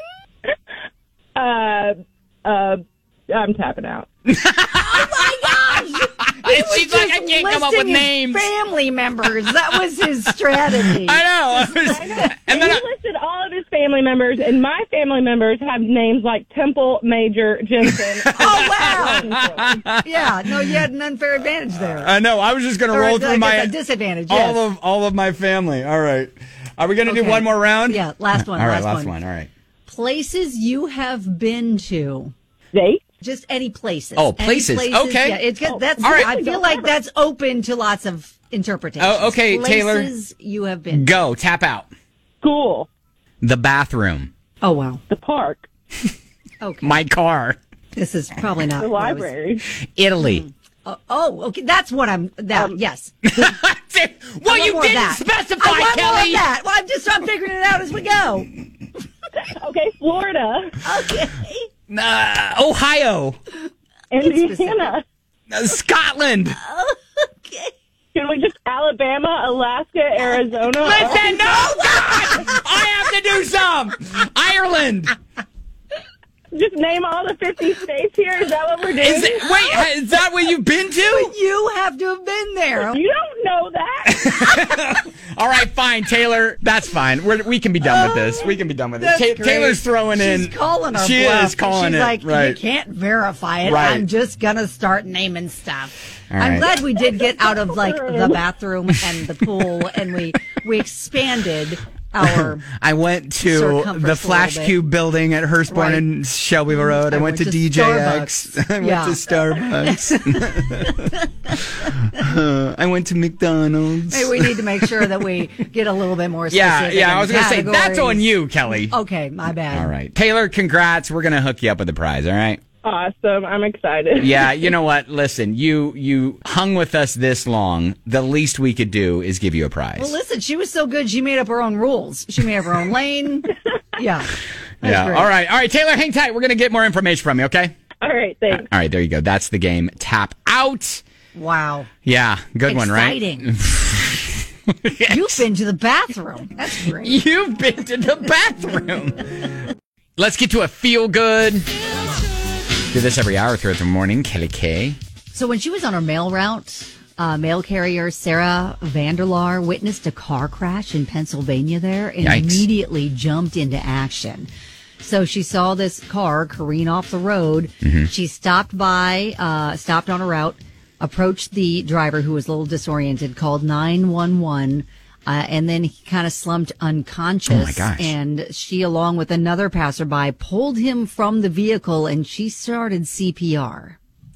I'm tapping out. Oh my gosh! She's like, I can't come up with names. Family members. That was his strategy. I know. And then he listed all of his family members, and my family members have names like Temple, Major, Jensen. Oh, wow. Yeah, no, you had an unfair advantage there. I know. I was just going to roll through a disadvantage. All of my family. All right. Are we going to do one more round? Yeah, last one. All right, last one. All right. Places you have been to. Date? Just any places. Oh, places. Okay. Yeah, it's good. That's all right. I feel like that's open to lots of interpretations. Oh, okay, Taylor. Places you have been. Go. Tap out. School. The bathroom. Oh, wow. The park. Okay. My car. This is probably not the library. Italy. Okay. That's what I'm. Yes. Well, you didn't specify, Kelly. That. Well, I'm figuring it out as we go. Okay, Florida. Okay. Ohio. Indiana. Scotland. Okay. Can we just Alabama, Alaska, Arizona? Listen, no, God! I have to do some. Ireland. Just name all the 50 states here. Is that what we're doing? Is that what you've been to? But you have to have been there. You don't know that. All right, fine, Taylor. That's fine. We can be done with this. We can be done with it. Taylor's throwing in. She's calling our She bluff. is calling She's it. Like, right. You can't verify it. Right. I'm just going to start naming stuff. All I'm right. glad we did get out of like the bathroom and the pool, and we expanded our. I went to the Flash Cube building at Hurstbourne and Shelbyville Road. I went to DJX. I went to Starbucks. I went to McDonald's. Hey, we need to make sure that we get a little bit more specific. Yeah. I was going to say that's on you, Kelly. Okay, my bad. All right, Taylor. Congrats. We're going to hook you up with the prize. All right. Awesome. I'm excited. Yeah, you know what? Listen, you hung with us this long. The least we could do is give you a prize. Well, listen, she was so good, she made up her own rules. She made up her own lane. Yeah. Yeah. Great. All right, Taylor, hang tight. We're going to get more information from you, okay? All right, thanks. All right, there you go. That's the game. Tap out. Wow. Yeah, good one, right? Exciting. You've been to the bathroom. That's great. You've been to the bathroom. Let's get to a feel good. Do this every hour throughout the morning. Kelly K. So when she was on her mail route, mail carrier Sarah Vanderlaar witnessed a car crash in Pennsylvania there and immediately jumped into action. So she saw this car careen off the road. Mm-hmm. She stopped on her route, approached the driver who was a little disoriented, called 911. And then he kind of slumped unconscious. Oh my gosh. And she, along with another passerby, pulled him from the vehicle and she started CPR.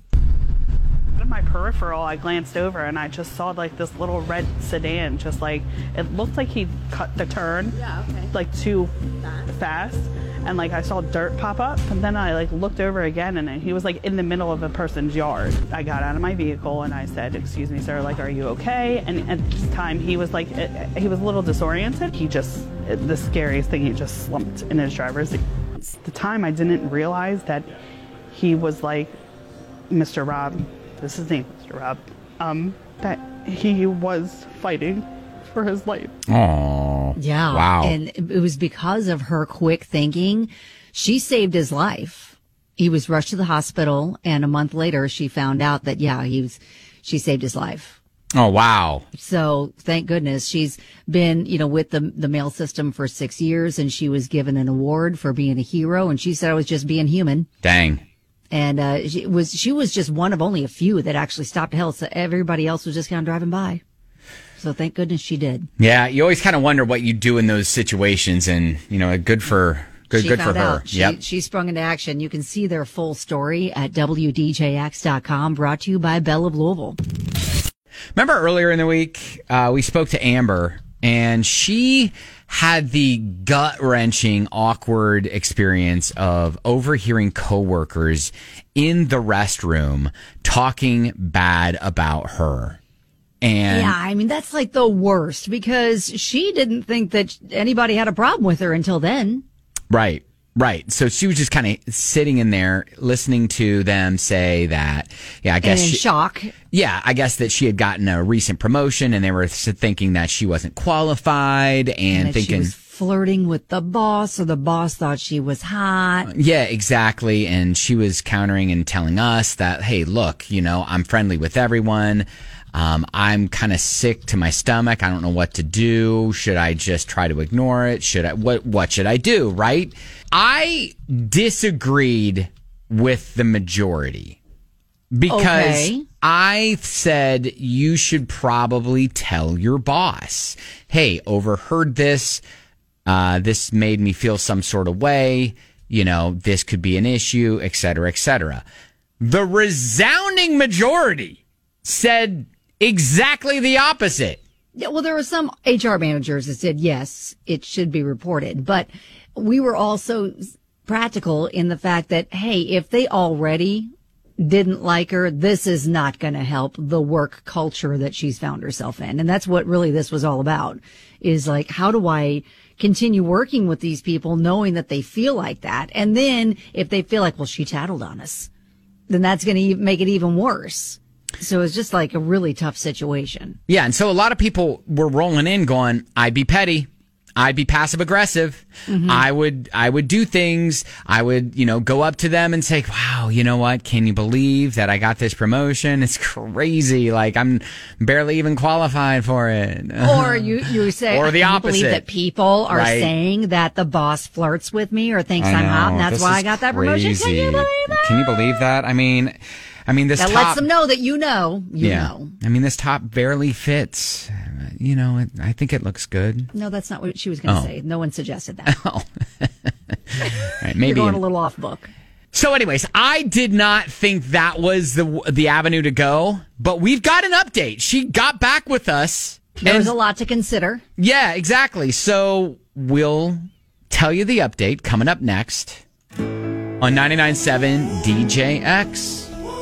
In my peripheral, I glanced over and I just saw like this little red sedan, just like it looked like he cut the turn like too fast. And like I saw dirt pop up, and then I like looked over again, and he was like in the middle of a person's yard. I got out of my vehicle and I said, "Excuse me, sir, like, are you okay?" And at this time, he was like, he was a little disoriented. The scariest thing, he just slumped in his driver's seat. At the time, I didn't realize that he was like Mr. Rob. This is his name, Mr. Rob. That he was fighting for his life. Oh, yeah. Wow. And it was because of her quick thinking. She saved his life. He was rushed to the hospital, and a month later, she found out that, she saved his life. Oh, wow. So thank goodness she's been, with the mail system for 6 years, and she was given an award for being a hero. And she said I was just being human. Dang. And she was just one of only a few that actually stopped to help. So everybody else was just kind of driving by. So thank goodness she did. Yeah, you always kind of wonder what you do in those situations, and good for her. She sprung into action. You can see their full story at WDJX.com. Brought to you by Bell of Louisville. Remember earlier in the week, we spoke to Amber, and she had the gut-wrenching, awkward experience of overhearing coworkers in the restroom talking bad about her. And yeah, I mean, that's like the worst because she didn't think that anybody had a problem with her until then. Right. So she was just kind of sitting in there listening to them say that, I guess. And in shock. Yeah, I guess that she had gotten a recent promotion and they were thinking that she wasn't qualified and thinking. She was flirting with the boss, or the boss thought she was hot. Yeah, exactly. And she was countering and telling us that, hey, look, I'm friendly with everyone. I'm kind of sick to my stomach. I don't know what to do. Should I just try to ignore it? What should I do? Right? I disagreed with the majority because I said you should probably tell your boss, hey, overheard this. This made me feel some sort of way. This could be an issue, et cetera, et cetera. The resounding majority said exactly the opposite. Yeah, well, there were some HR managers that said, yes, it should be reported. But we were also practical in the fact that, hey, if they already didn't like her, this is not going to help the work culture that she's found herself in. And that's what really this was all about, is like, how do I continue working with these people knowing that they feel like that? And then if they feel like, well, she tattled on us, then that's going to make it even worse. So it's just like a really tough situation. Yeah. And so a lot of people were rolling in going, I'd be petty. I'd be passive aggressive. Mm-hmm. I would do things. I would, go up to them and say, wow, you know what? Can you believe that I got this promotion? It's crazy. Like, I'm barely even qualified for it. Or you say, or the opposite. Believe that people are saying that the boss flirts with me or thinks I'm hot, and that's why I got that promotion. Can you believe that? Can you believe that? I mean, this that top lets them know that you know. I mean, this top barely fits. I think it looks good. No, that's not what she was going to say. No one suggested that. Oh. Right, maybe you're going a little off book. So anyways, I did not think that was the avenue to go, but we've got an update. She got back with us. There's a lot to consider. Yeah, exactly. So we'll tell you the update coming up next on 99.7 DJX.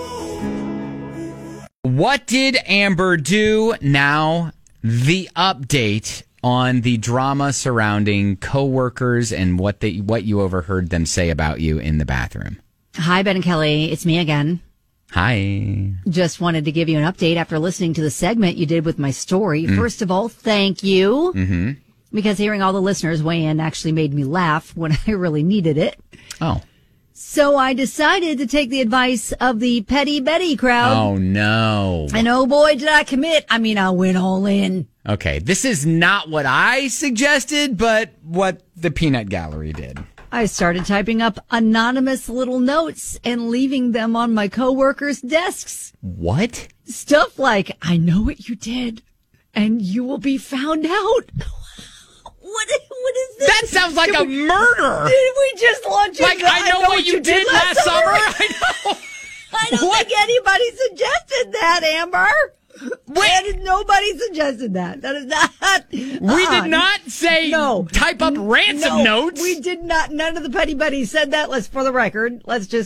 What did Amber do? Now, the update on the drama surrounding coworkers and what you overheard them say about you in the bathroom. Hi, Ben and Kelly. It's me again. Hi. Just wanted to give you an update after listening to the segment you did with my story. First of all, thank you. Mm-hmm. Because hearing all the listeners weigh in actually made me laugh when I really needed it. Oh. So I decided to take the advice of the Petty Betty crowd. Oh, no. And oh, boy, did I commit. I mean, I went all in. Okay, this is not what I suggested, but what the Peanut Gallery did. I started typing up anonymous little notes and leaving them on my coworkers' desks. What? Stuff like, I know what you did, and you will be found out. What is this? That sounds like a murder. Did we just launch it? Like, I know what you did last summer. I know. I don't think anybody suggested that, Amber. Nobody suggested that. That is not. We did not say type up ransom notes. We did not. None of the Petty Buddies said that. For the record.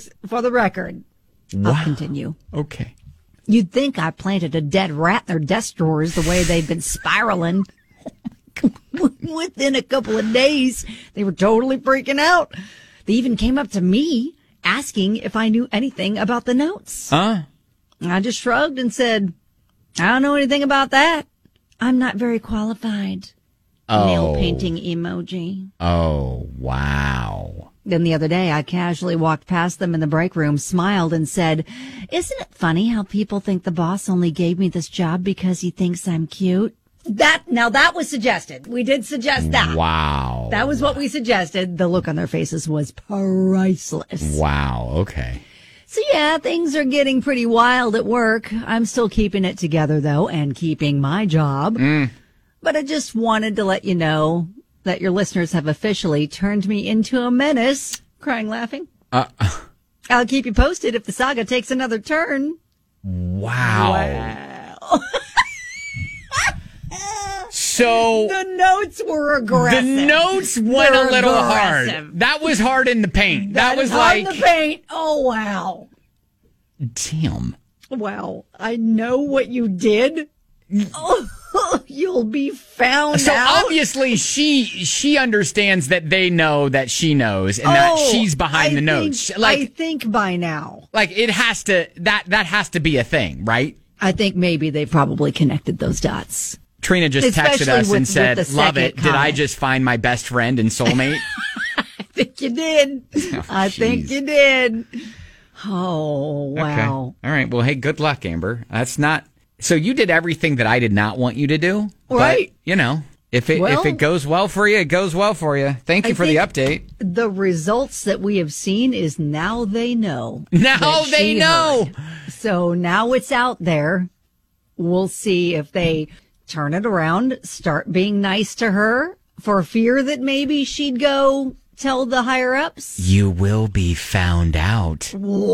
Wow. I'll continue. Okay. You'd think I planted a dead rat in their desk drawers the way they've been spiraling. Within a couple of days, they were totally freaking out. They even came up to me asking if I knew anything about the notes. I just shrugged and said, I don't know anything about that. I'm not very qualified. Nail painting emoji. Oh, wow. Then the other day, I casually walked past them in the break room, smiled, and said, isn't it funny how people think the boss only gave me this job because he thinks I'm cute? That was suggested. We did suggest that. Wow. That was what we suggested. The look on their faces was priceless. Wow. Okay. So yeah, things are getting pretty wild at work. I'm still keeping it together though and keeping my job. But I just wanted to let you know that your listeners have officially turned me into a menace. Crying, laughing. I'll keep you posted if the saga takes another turn. Wow. So the notes were aggressive. The notes went a little hard. That was hard in the paint. That was hard like in the paint. Oh wow. Damn. Wow. I know what you did. Oh, you'll be found out. So obviously she understands that they know that she knows and that she's behind the notes. I think by now. Like it has to that has to be a thing, right? I think maybe they probably connected those dots. Trina just Especially texted us and with said, the love it. second Did I comment. just find my best friend and soulmate? I think you did. I think you did. Oh, wow. Okay. All right. Well, hey, good luck, Amber. That's not... So you did everything that I did not want you to do. Right. But, you know, if it goes well for you, it goes well for you. Thank you for the update. The results that we have seen is now they know. Now that they she know. heard. So now it's out there. We'll see if they turn it around, start being nice to her for fear that maybe she'd go tell the higher ups. You will be found out.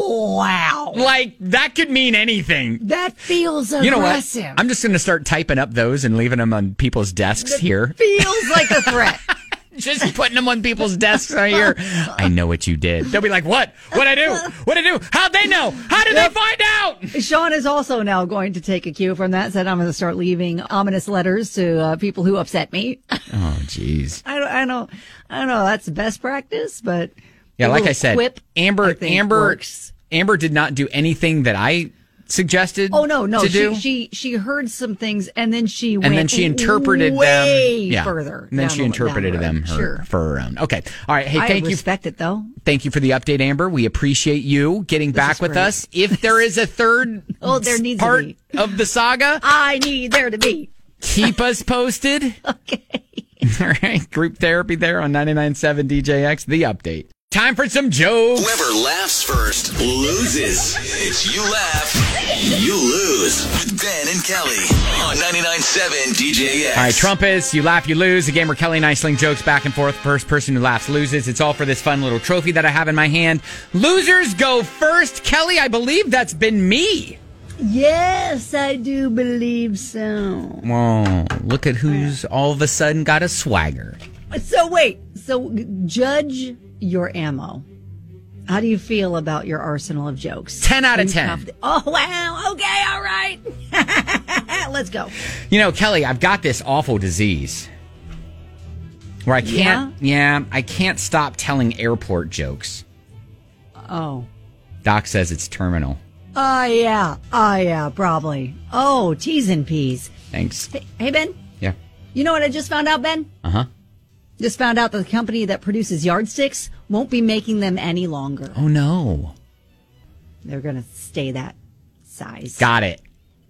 Wow. Like, that could mean anything. That feels aggressive. You know what? I'm just going to start typing up those and leaving them on people's desks here. Feels like a threat. Just putting them on people's desks right here. I know what you did. They'll be like, what? What'd I do? What'd I do? How'd they know? How did they find out? Sean is also now going to take a cue from that. Said, I'm going to start leaving ominous letters to people who upset me. Oh, jeez. I know. That's best practice, but yeah, like I said, Amber works. Amber did not do anything that I suggested. Oh no, to do. She heard some things and then she went and then she interpreted way them further. And then she interpreted them for her own. Okay, all right. Hey, thank you. I respect it though. Thank you for the update, Amber. We appreciate you getting back with us. If there is a third there needs part to be. of the saga, I need there to be. Keep us posted. Okay. All right, group therapy there on 99.7 DJX. The update. Time for some jokes. Whoever laughs first loses. It's You Laugh, You Lose with Ben and Kelly on 99.7 DJX. All right, Trumpets, You Laugh, You Lose. A game where Kelly and I sling jokes back and forth. First person who laughs loses. It's all for this fun little trophy that I have in my hand. Losers go first. Kelly, I believe that's been me. Yes, I do believe so. Whoa, look at who's all of a sudden got a swagger. So wait, judge your ammo. How do you feel about your arsenal of jokes? 10 out of 10. Oh, wow. Okay, all right. Let's go. You know, Kelly, I've got this awful disease where I can't stop telling airport jokes. Oh. Doc says it's terminal. Oh, yeah, probably. Oh, T's and P's. Thanks. Hey, Ben? Yeah. You know what I just found out, Ben? Uh-huh. Just found out that the company that produces yardsticks won't be making them any longer. Oh, no. They're going to stay that size. Got it.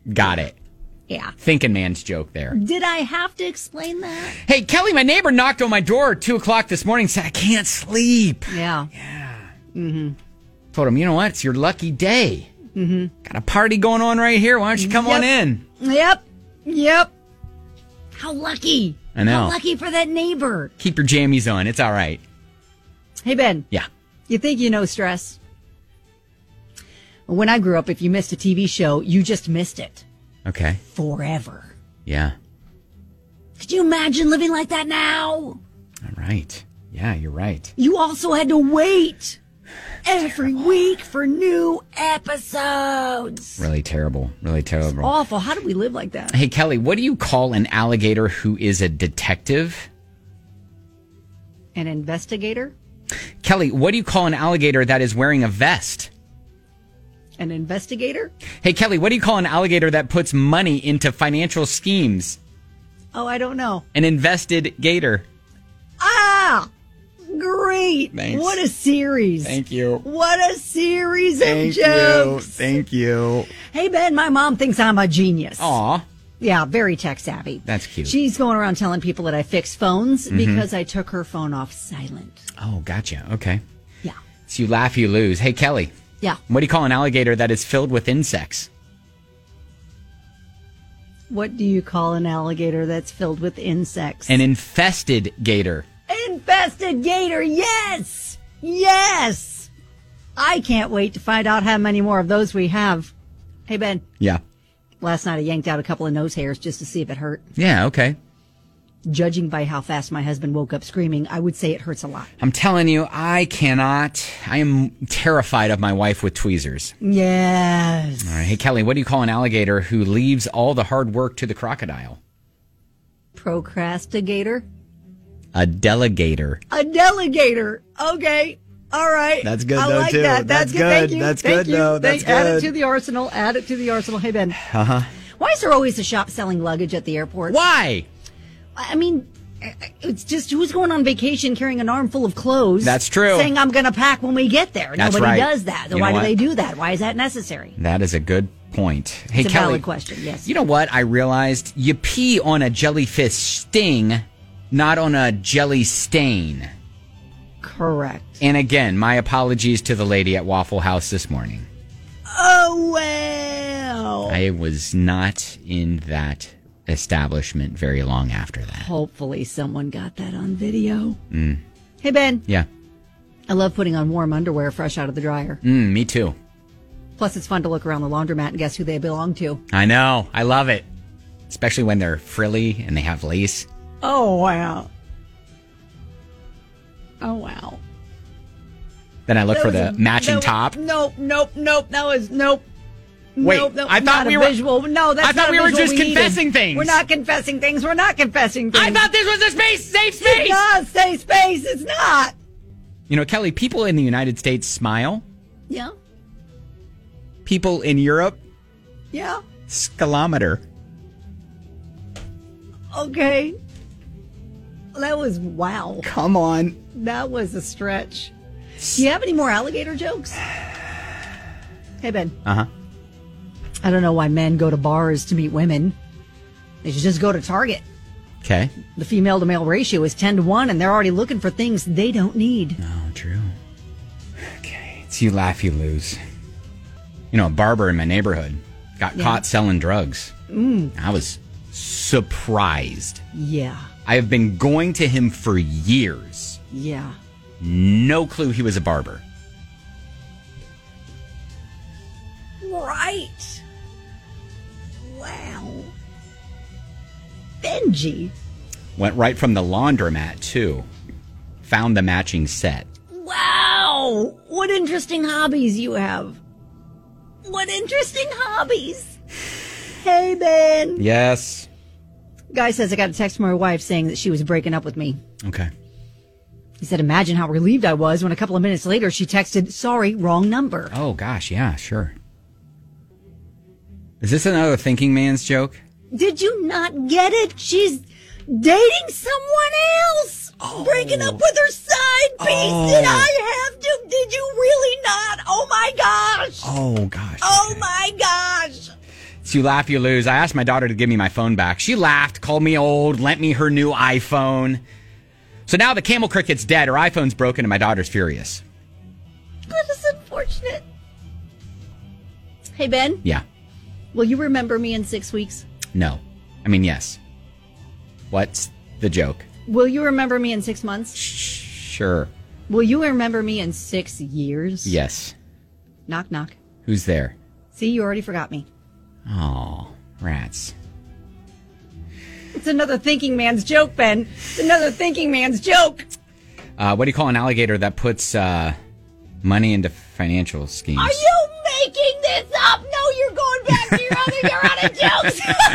Yeah. Thinking man's joke there. Did I have to explain that? Hey, Kelly, my neighbor knocked on my door at 2 o'clock this morning and said, I can't sleep. Yeah. Mm-hmm. Told him, you know what? It's your lucky day. Mm-hmm. Got a party going on right here. Why don't you come on in? Yep. How lucky. I know. How lucky for that neighbor. Keep your jammies on. It's all right. Hey, Ben. Yeah. You think you know stress? When I grew up, if you missed a TV show, you just missed it. Okay. Forever. Yeah. Could you imagine living like that now? All right. Yeah, you're right. You also had to wait every week for new episodes. Really terrible. Awful. How do we live like that? Hey, Kelly, what do you call an alligator who is a detective? An investigator? Kelly, what do you call an alligator that is wearing a vest? An investigator? Hey, Kelly, what do you call an alligator that puts money into financial schemes? Oh, I don't know. An invested gator. Ah! Great. Thanks. What a series. Thank you. What a series of jokes. Thank you. Hey, Ben, my mom thinks I'm a genius. Aw. Yeah, very tech savvy. That's cute. She's going around telling people that I fix phones because I took her phone off silent. Oh, gotcha. Okay. Yeah. So you laugh, you lose. Hey, Kelly. Yeah. What do you call an alligator that is filled with insects? What do you call an alligator that's filled with insects? An infested gator. Infested gator, yes! Yes! I can't wait to find out how many more of those we have. Hey, Ben. Yeah. Last night I yanked out a couple of nose hairs just to see if it hurt. Yeah, okay. Judging by how fast my husband woke up screaming, I would say it hurts a lot. I'm telling you, I am terrified of my wife with tweezers. Yes. All right. Hey, Kelly, what do you call an alligator who leaves all the hard work to the crocodile? Procrastinator? A delegator. A delegator. Okay. All right. That's good, I though, like too. that. That's Thank good. you. That's Thank good, you. though. That's Add it good. to the arsenal. Add it to the arsenal. Hey, Ben. Uh-huh. Why is there always a shop selling luggage at the airport? Why? I mean, it's just who's going on vacation carrying an armful of clothes? That's true. Saying I'm going to pack when we get there. That's Nobody right. does that. You Why know do they what? do that? Why is that necessary? That is a good point. Hey, It's a Kelly, valid question, yes. You know what? I realized you pee on a jellyfish sting, not on a jelly stain. Correct. And again, my apologies to the lady at Waffle House this morning. Oh, well. I was not in that establishment very long after that. Hopefully someone got that on video. Mm. Hey, Ben. Yeah. I love putting on warm underwear fresh out of the dryer. Me too. Plus, it's fun to look around the laundromat and guess who they belong to. I know. I love it. Especially when they're frilly and they have lace. Oh, wow. Oh, wow. Then I look That for was the matching top. Nope. That was nope. Wait, nope, nope, I thought not we a were. visual. No, that's I thought not a we were visual just needed. confessing things. We're not confessing things. We're not confessing things. I thought this was a safe space. It's not safe space. It's not. You know, Kelly, people in the United States smile. Yeah. People in Europe, Yeah. scalometer. Okay. That was wow. Come on. That was a stretch. Do you have any more alligator jokes? Hey, Ben. Uh-huh. I don't know why men go to bars to meet women. They should just go to Target. Okay. The female to male ratio is 10-1, and they're already looking for things they don't need. Oh, true. Okay. It's you laugh, you lose. You know, a barber in my neighborhood got caught selling drugs. I was surprised. Yeah. I have been going to him for years. Yeah. No clue he was a barber. Right. Wow. Benji. Went right from the laundromat, too. Found the matching set. Wow. What interesting hobbies you have. What interesting hobbies. Hey, Ben. Yes. Guy says I got a text from my wife saying that she was breaking up with me. Okay. He said, imagine how relieved I was when a couple of minutes later she texted, sorry, wrong number. Oh, gosh. Yeah, sure. Is this another thinking man's joke? Did you not get it? She's dating someone else. Breaking up with her side piece. Did I have to? Did you really not? Oh, my gosh. Oh, gosh. Oh, my gosh. So you laugh, you lose. I asked my daughter to give me my phone back. She laughed, called me old, lent me her new iPhone. So now the camel cricket's dead, her iPhone's broken, and my daughter's furious. That is unfortunate. Hey, Ben. Yeah. Will you remember me in 6 weeks? No. I mean, yes. What's the joke? Will you remember me in 6 months? Sure. Will you remember me in 6 years? Yes. Knock, knock. Who's there? See, you already forgot me. Oh, rats. It's another thinking man's joke, Ben. It's another thinking man's joke. What do you call an alligator that puts money into financial schemes? Are you making this up? No, you're going back to your other jokes.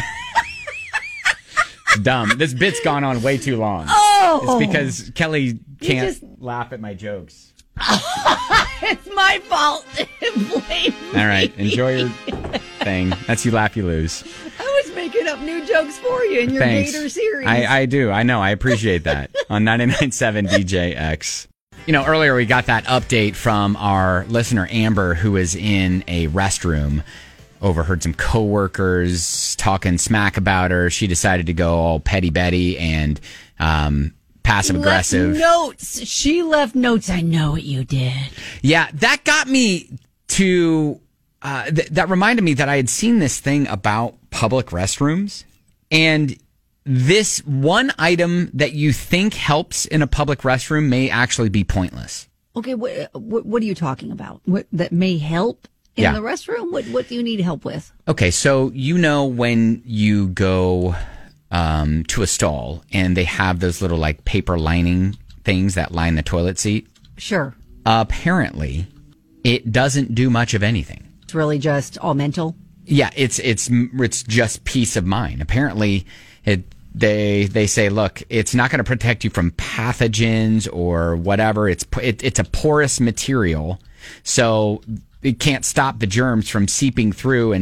It's dumb. This bit's gone on way too long. Oh. It's because Kelly can't laugh at my jokes. It's my fault. Blame me. All right, enjoy your thing. That's you laugh, you lose. I was making up new jokes for you in your Thanks. Gator series. I do. I know. I appreciate that. On 99.7 DJX. You know, earlier we got that update from our listener, Amber, who was in a restroom. Overheard some coworkers talking smack about her. She decided to go all petty Betty and passive aggressive. Left notes. She left notes. I know what you did. Yeah, that got me to... that reminded me that I had seen this thing about public restrooms. And this one item that you think helps in a public restroom may actually be pointless. Okay, what are you talking about? What that may help in the restroom? What do you need help with? Okay, so you know when you go to a stall and they have those little like paper lining things that line the toilet seat? Sure. Apparently, it doesn't do much of anything. It's really just all mental? Yeah, it's just peace of mind. Apparently, they say, look, it's not going to protect you from pathogens or whatever. It's a porous material, so it can't stop the germs from seeping through and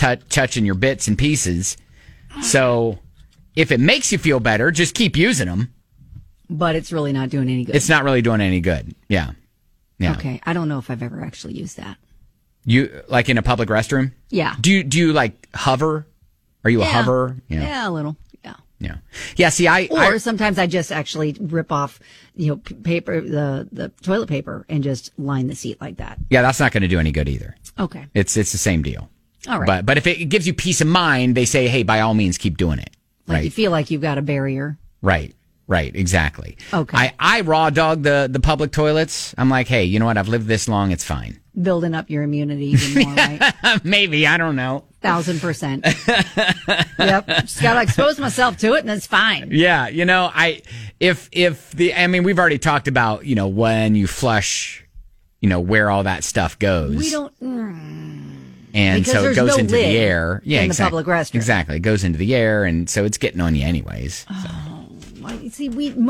touching your bits and pieces. So if it makes you feel better, just keep using them. But it's really not doing any good. It's not really doing any good. Yeah. Okay. I don't know if I've ever actually used that. You like in a public restroom? Yeah. Do you like hover? Are you a hover? Yeah, a little. Yeah. Yeah. See, or sometimes I just actually rip off, paper, the toilet paper, and just line the seat like that. Yeah, that's not going to do any good either. Okay. It's the same deal. All right. But if it gives you peace of mind, they say, hey, by all means, keep doing it. Like right. You feel like you've got a barrier. Right. Exactly. Okay. I raw dog the public toilets. I'm like, hey, you know what? I've lived this long. It's fine. Building up your immunity even more, right? Maybe. I don't know. 1,000%. Yep. Just got to expose myself to it and it's fine. Yeah. We've already talked about, when you flush, where all that stuff goes. We don't. And because so it goes into the air. Yeah, in the public restroom. Exactly. It goes into the air. And so it's getting on you anyways. So. See,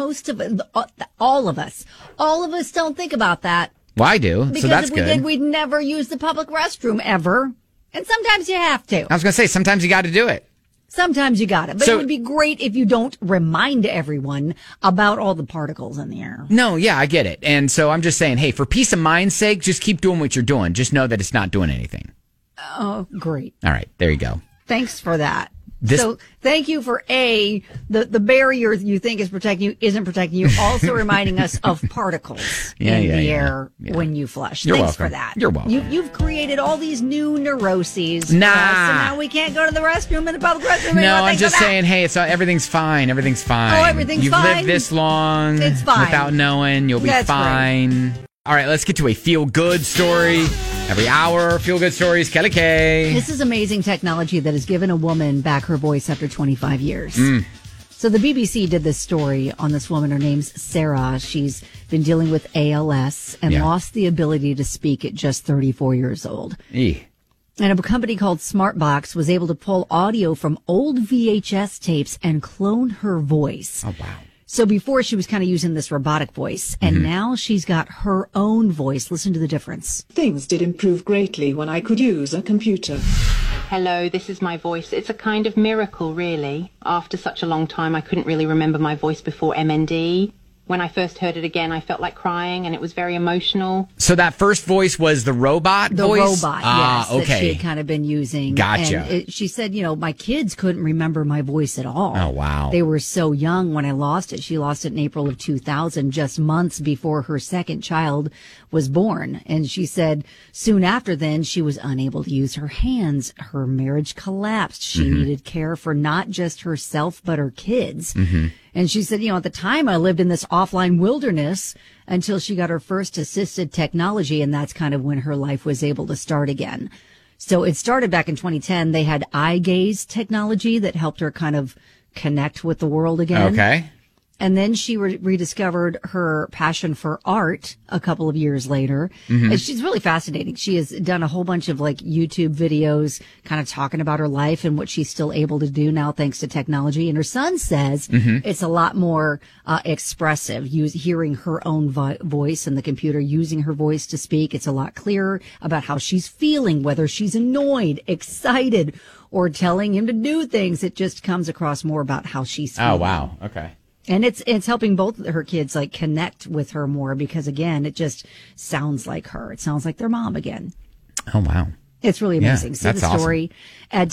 all of us don't think about that. Well, I do. Because so that's if we good. did, we'd never use the public restroom ever. And sometimes you have to. I was going to say, sometimes you got to do it. Sometimes you got it. But it would be great if you don't remind everyone about all the particles in the air. No, yeah, I get it. And so I'm just saying, hey, for peace of mind's sake, just keep doing what you're doing. Just know that it's not doing anything. Oh, great. All right, there you go. Thanks for that. So thank you for the barrier you think is protecting you isn't protecting you. Also reminding us of particles in the air when you flush. You're Thanks welcome. for that. You're welcome. You've created all these new neuroses. Nah. For us, so now we can't go to the restroom in the public restroom anymore. No, I'm just saying, hey, everything's fine. Everything's fine. Oh, everything's You've fine. lived this long. It's fine. Without knowing, you'll be That's fine. Right. All right, let's get to a feel-good story. Every hour, feel-good stories. Kelly K. This is amazing technology that has given a woman back her voice after 25 years. So the BBC did this story on this woman. Her name's Sarah. She's been dealing with ALS and lost the ability to speak at just 34 years old. And a company called Smartbox was able to pull audio from old VHS tapes and clone her voice. Oh, wow. So before she was kind of using this robotic voice, and now she's got her own voice. Listen to the difference. Things did improve greatly when I could use a computer. Hello, this is my voice. It's a kind of miracle, really. After such a long time, I couldn't really remember my voice before MND. When I first heard it again, I felt like crying, and it was very emotional. So that first voice was the robot voice? The robot, yes, okay. that she had kind of been using. Gotcha. And she said, my kids couldn't remember my voice at all. Oh, wow. They were so young when I lost it. She lost it in April of 2000, just months before her second child was born. And she said soon after then, she was unable to use her hands. Her marriage collapsed. She needed care for not just herself, but her kids. And she said, at the time I lived in this offline wilderness until she got her first assisted technology. And that's kind of when her life was able to start again. So it started back in 2010. They had eye gaze technology that helped her kind of connect with the world again. Okay. And then she rediscovered her passion for art a couple of years later. And she's really fascinating. She has done a whole bunch of YouTube videos kind of talking about her life and what she's still able to do now thanks to technology. And her son says it's a lot more expressive, hearing her own voice and the computer using her voice to speak. It's a lot clearer about how she's feeling, whether she's annoyed, excited, or telling him to do things. It just comes across more about how she's feeling. Oh, wow. Okay. And it's helping both her kids connect with her more because again, it just sounds like her. It sounds like their mom again. Oh, wow. It's really amazing. See the story at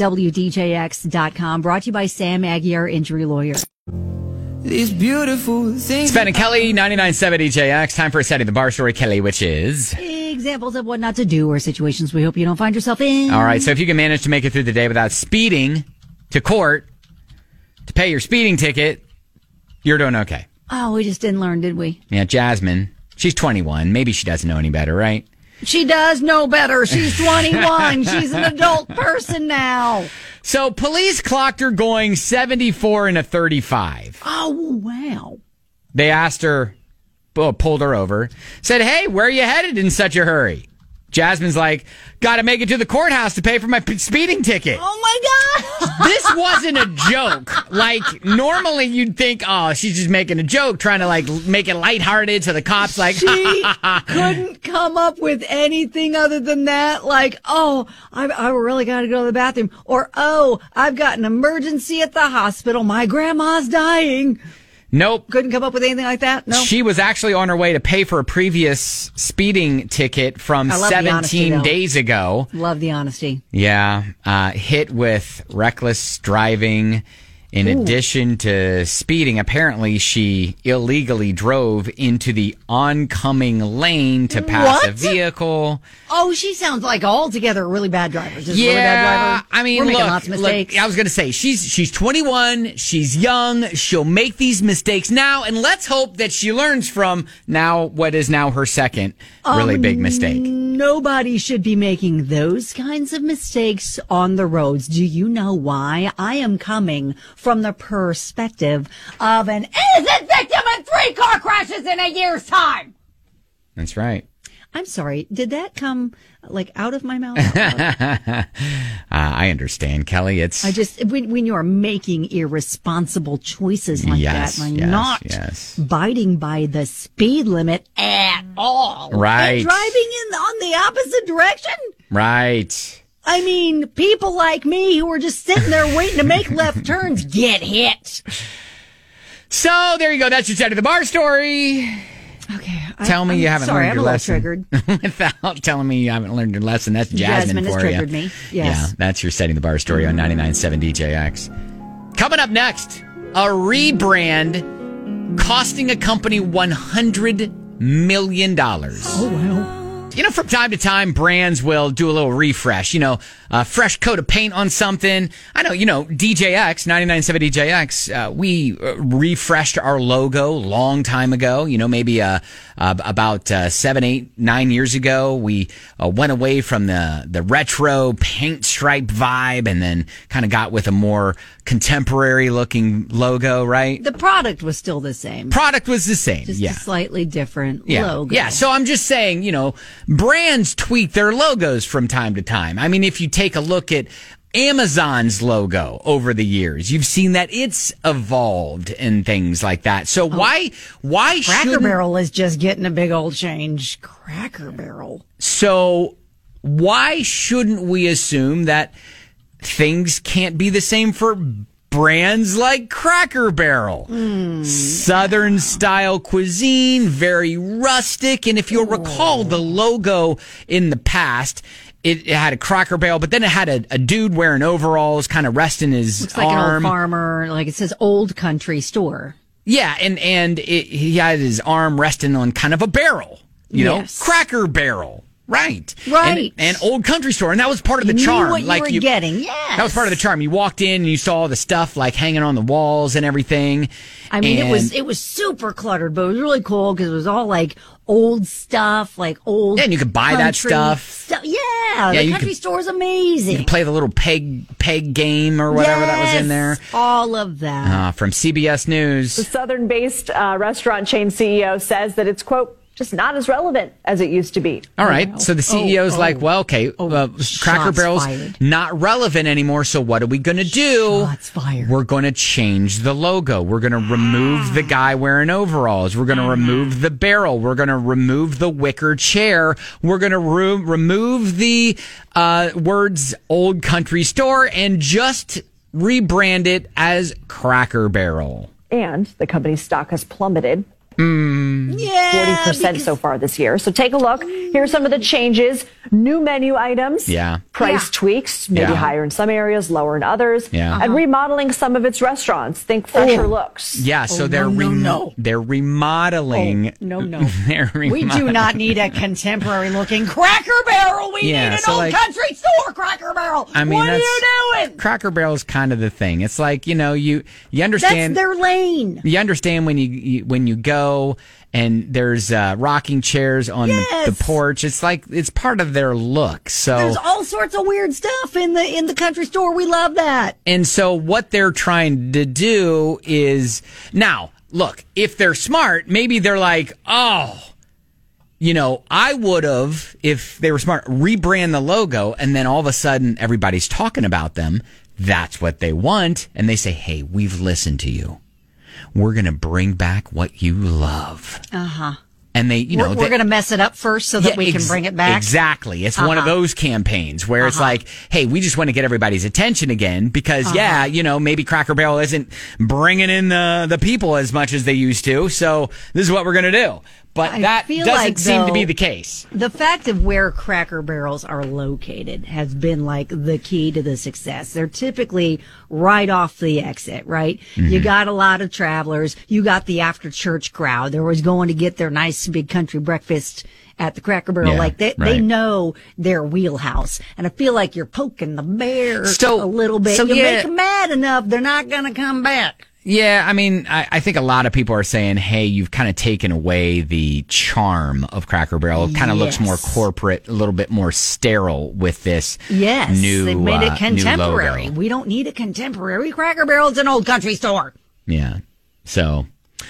WDJX.com. Brought to you by Sam Aguiar, injury lawyer. These beautiful things. Ben and Kelly, 99.7 DJX. Time for a setting the bar story, Kelly, which is examples of what not to do or situations we hope you don't find yourself in. All right. So if you can manage to make it through the day without speeding to court to pay your speeding ticket, you're doing okay. Oh, we just didn't learn, did we? Yeah, Jasmine. She's 21. Maybe she doesn't know any better, right? She does know better. She's 21. She's an adult person now. So police clocked her going 74 and a 35. Oh, wow. They asked her, pulled her over, said, hey, where are you headed in such a hurry? Jasmine's like, gotta make it to the courthouse to pay for my speeding ticket. Oh my God. This wasn't a joke. Like, normally you'd think, oh, she's just making a joke, trying to like make it lighthearted. So the cops like, she couldn't come up with anything other than that. Like, oh, I really got to go to the bathroom. Or, oh, I've got an emergency at the hospital. My grandma's dying. Nope. Couldn't come up with anything like that? No. She was actually on her way to pay for a previous speeding ticket from 17 days ago. Love the honesty. Yeah. Hit with reckless driving. In addition to speeding, apparently she illegally drove into the oncoming lane to pass a vehicle. Oh, she sounds like altogether a really bad driver. Just really bad driver. I mean, we're making lots of mistakes. I was going to say, she's 21, she's young, she'll make these mistakes now, and let's hope that she learns from now what is now her second really big mistake. Nobody should be making those kinds of mistakes on the roads. Do you know why? I am coming from the perspective of an innocent victim in 3 car crashes in a year's time. That's right. I'm sorry. Did that come like out of my mouth? I understand, Kelly. It's when you are making irresponsible choices like that, and not abiding by the speed limit at all, right? And driving on the opposite direction, right? I mean, people like me who are just sitting there waiting to make left turns get hit. So there you go. That's your side of the bar story. Okay. Tell me you haven't learned your lesson. Triggered. Without telling me you haven't learned your lesson. That's Jasmine for has you. triggered me. Yes. Yeah, that's your setting the bar story on 99.7 DJX. Coming up next, a rebrand costing a company $100 million. Oh, wow. You know, from time to time, brands will do a little refresh, a fresh coat of paint on something. I know, DJX, 99.7 DJX, we refreshed our logo long time ago, maybe about 7, 8, 9 years ago. We went away from the retro paint stripe vibe and then kind of got with a more contemporary looking logo, right? The product was still the same. Just a slightly different logo. Yeah, so I'm just saying, brands tweak their logos from time to time. I mean, if you take a look at Amazon's logo over the years, you've seen that it's evolved and things like that. So why Cracker Barrel is just getting a big old change. Cracker Barrel. So why shouldn't we assume that things can't be the same for brands like Cracker Barrel? Southern style cuisine, very rustic. And if you'll recall the logo in the past, it had a Cracker Barrel, but then it had a dude wearing overalls, kind of resting his Looks like arm. an old farmer, like it says old country store. Yeah, and he had his arm resting on kind of a barrel, Cracker Barrel. Right. And old country store. And that was part of the charm. What you were getting. Yes. That was part of the charm. You walked in and you saw the stuff like hanging on the walls and everything. I mean, it was super cluttered, but it was really cool because it was all like old stuff, like old. Yeah, and you could buy that stuff. Yeah, the country store is amazing. You could play the little peg game or whatever that was in there. All of that. From CBS News. The Southern-based restaurant chain CEO says that it's, quote, just not as relevant as it used to be. All right. So the CEO's like, well, okay, Cracker Barrel's not relevant anymore. So what are we going to do? Shots fired. We're going to change the logo. We're going to remove the guy wearing overalls. We're going to remove the barrel. We're going to remove the wicker chair. We're going to remove the words old country store and just rebrand it as Cracker Barrel. And the company's stock has plummeted. 40% so far this year. So take a look. Here are some of the changes. New menu items. Yeah. Price tweaks, maybe higher in some areas, lower in others. Yeah. And remodeling some of its restaurants. Think fresher looks. Yeah, so they're remodeling. We do not need a contemporary looking Cracker Barrel. We need an old country store Cracker Barrel. I mean, what are you doing? Cracker Barrel is kind of the thing. It's like, you understand. That's their lane. You understand when you go and there's rocking chairs on the porch. It's like it's part of their look. So there's all sorts of weird stuff in the country store. We love that. And so what they're trying to do is now look, if they're smart, maybe they're like, oh, I would have, if they were smart, rebrand the logo, and then all of a sudden everybody's talking about them. That's what they want. And they say, hey, we've listened to you. We're going to bring back what you love. Uh-huh. And they, we're going to mess it up first so that we can bring it back. Exactly. It's one of those campaigns where it's like, hey, we just want to get everybody's attention again because, maybe Cracker Barrel isn't bringing in the people as much as they used to. So this is what we're going to do. But that doesn't seem to be the case. The fact of where Cracker Barrels are located has been like the key to the success. They're typically right off the exit, right? Mm-hmm. You got a lot of travelers. You got the after church crowd. They're always going to get their nice big country breakfast at the Cracker Barrel. They know their wheelhouse. And I feel like you're poking the bear a little bit. You make them mad enough, they're not going to come back. Yeah, I mean, I think a lot of people are saying, hey, you've kind of taken away the charm of Cracker Barrel. It kind of looks more corporate, a little bit more sterile with this new they've made it contemporary. New logo. We don't need a contemporary Cracker Barrel. It's an old country store. Yeah. So,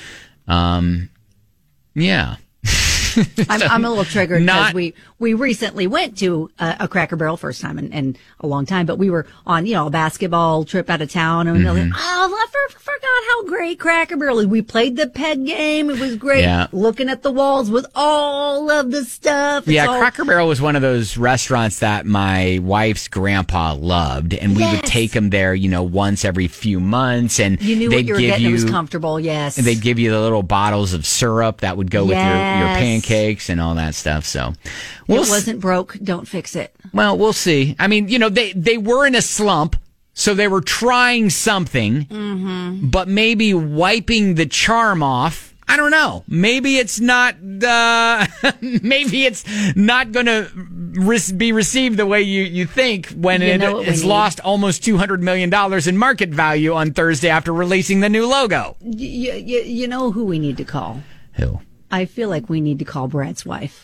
yeah. I'm a little triggered because we recently went to a Cracker Barrel, first time in a long time, but we were on, a basketball trip out of town, and I forgot how great Cracker Barrel is. We played the peg game. It was great. Yeah. Looking at the walls with all of the stuff. Cracker Barrel was one of those restaurants that my wife's grandpa loved, and we would take him there, once every few months, and you knew what you were getting. It was comfortable, yes. And they'd give you the little bottles of syrup that would go with your pancakes and all that stuff. So it wasn't broke. Don't fix it. Well, we'll see. I mean, they were in a slump, so they were trying something, but maybe wiping the charm off. I don't know. Maybe it's not. Maybe it's not going to be received the way you think when it's lost almost $200 million in market value on Thursday after releasing the new logo. You know who we need to call? Who? I feel like we need to call Brad's wife.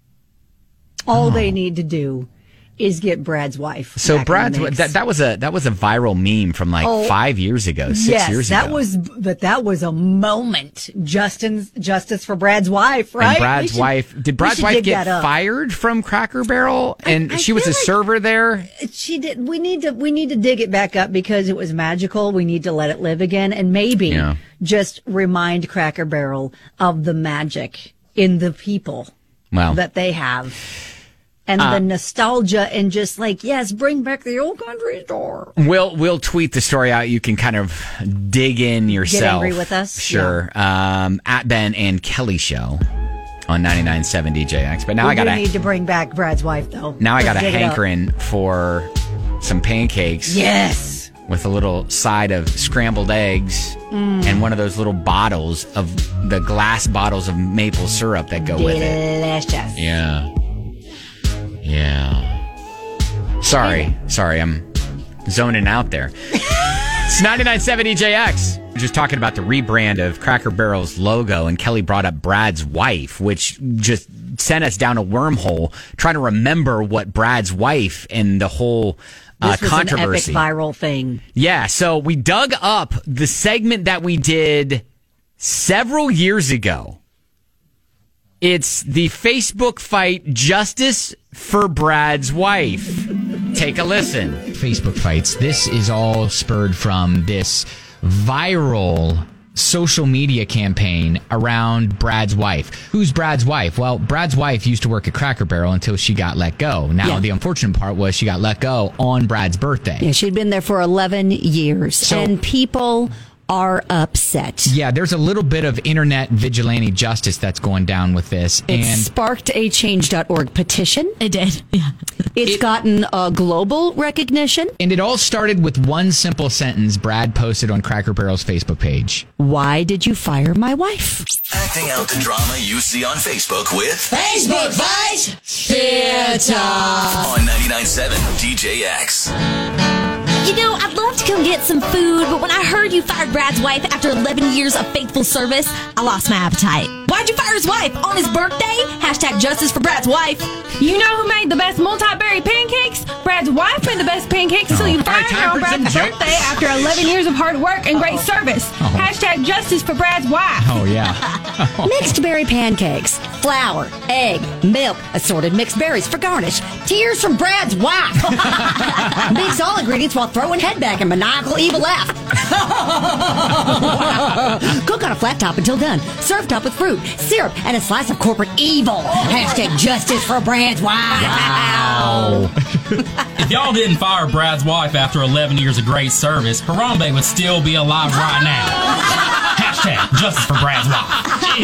All they need to do is get Brad's wife. So Brad's that was a viral meme from 5 years ago, 6 years ago. That was a moment. Justice for Brad's wife, right? And Brad's wife get fired from Cracker Barrel? And she was a server there? She did. We need to dig it back up because it was magical. We need to let it live again and maybe just remind Cracker Barrel of the magic in the people that they have. And the nostalgia and just bring back the old country store. We'll tweet the story out. You can kind of dig in yourself. Get angry with us? Sure. Yeah. At Ben and Kelly Show on 99.7 DJX. But now I need to bring back Brad's wife, though. Now I got a hankering for some pancakes. Yes. With a little side of scrambled eggs and one of those little bottles of the glass bottles of maple syrup that go with it. Delicious. Yeah. Sorry, I'm zoning out there. It's 99.7 DJX. We're just talking about the rebrand of Cracker Barrel's logo, and Kelly brought up Brad's wife, which just sent us down a wormhole trying to remember what Brad's wife and the whole controversy. An epic viral thing. Yeah, so we dug up the segment that we did several years ago. It's the Facebook fight, Justice for Brad's Wife. Take a listen. Facebook fights. This is all spurred from this viral social media campaign around Brad's wife. Who's Brad's wife? Well, Brad's wife used to work at Cracker Barrel until she got let go. Now, the unfortunate part was she got let go on Brad's birthday. Yeah, she'd been there for 11 years. And people are upset. Yeah, there's a little bit of internet vigilante justice that's going down with this. It sparked a change.org petition. It did. Yeah. It's gotten a global recognition. And it all started with one simple sentence Brad posted on Cracker Barrel's Facebook page. Why did you fire my wife? Acting out the drama you see on Facebook with Facebook Fight Theater on 99.7 DJX. I'd love to come get some food, but when I heard you fired Brad's wife after 11 years of faithful service, I lost my appetite. Why'd you fire his wife on his birthday? Hashtag justice for Brad's wife. You know who made the best multi-berry pancakes? Brad's wife made the best pancakes until you fired her on Brad's birthday after 11 years of hard work and great service. Hashtag justice for Brad's wife. Oh, yeah. Mixed berry pancakes, flour, egg, milk, assorted mixed berries for garnish, tears from Brad's wife. Mix all ingredients while throwing head back in maniacal evil laugh. Cook on a flat top until done. Serve topped with fruit, syrup, and a slice of corporate evil. Hashtag justice for Brad's wife. Wow. If y'all didn't fire Brad's wife after 11 years of great service, Harambe would still be alive right now. Hashtag justice for Brad's wife.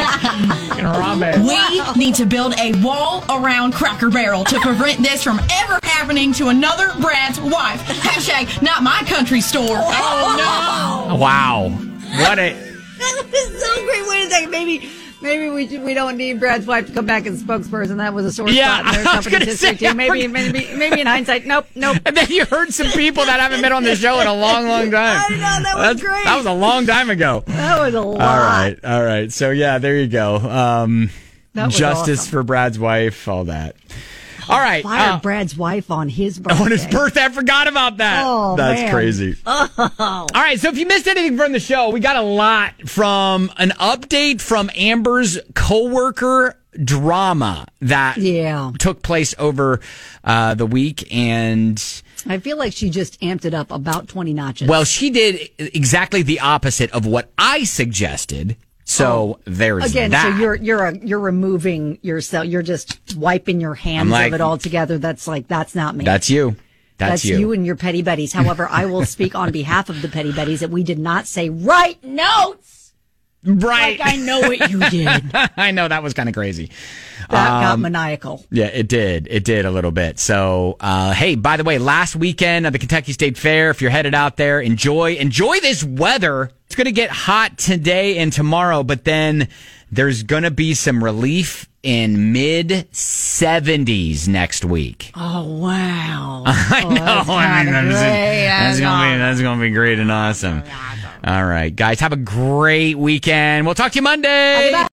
We need to build a wall around Cracker Barrel to prevent this from ever happening to another Brad's wife. Hashtag not my country store. Oh, no. Wow. What a... That was so great. Wait a second. Maybe we don't need Brad's wife to come back as spokesperson. That was a sore spot in their company's history too. Maybe in hindsight, nope. And then you heard some people that haven't been on the show in a long, long time. I know, that was great. That was a long time ago. That was a lot. All right. So yeah, there you go. Justice awesome. for Brad's wife, all that. All right. Fired Brad's wife on his birthday. On his birthday, I forgot about that. Oh, that's man. crazy. Oh. All right, so if you missed anything from the show, we got a lot from an update from Amber's coworker drama that took place over the week, and I feel like she just amped it up about 20 notches. Well, she did exactly the opposite of what I suggested. So there's again, that. so you're removing yourself. You're just wiping your hands of it all together. That's not me. That's you. That's you and your petty buddies. However, I will speak on behalf of the petty buddies that we did not say write notes. Right. Like I know what you did. I know that was kind of crazy. That got maniacal. Yeah, it did. It did a little bit. So, hey, by the way, last weekend at the Kentucky State Fair, if you're headed out there, enjoy this weather. It's going to get hot today and tomorrow, but then there's going to be some relief in mid-70s next week. Oh, wow. I know. That's going to be great and awesome. All right, guys, have a great weekend. We'll talk to you Monday.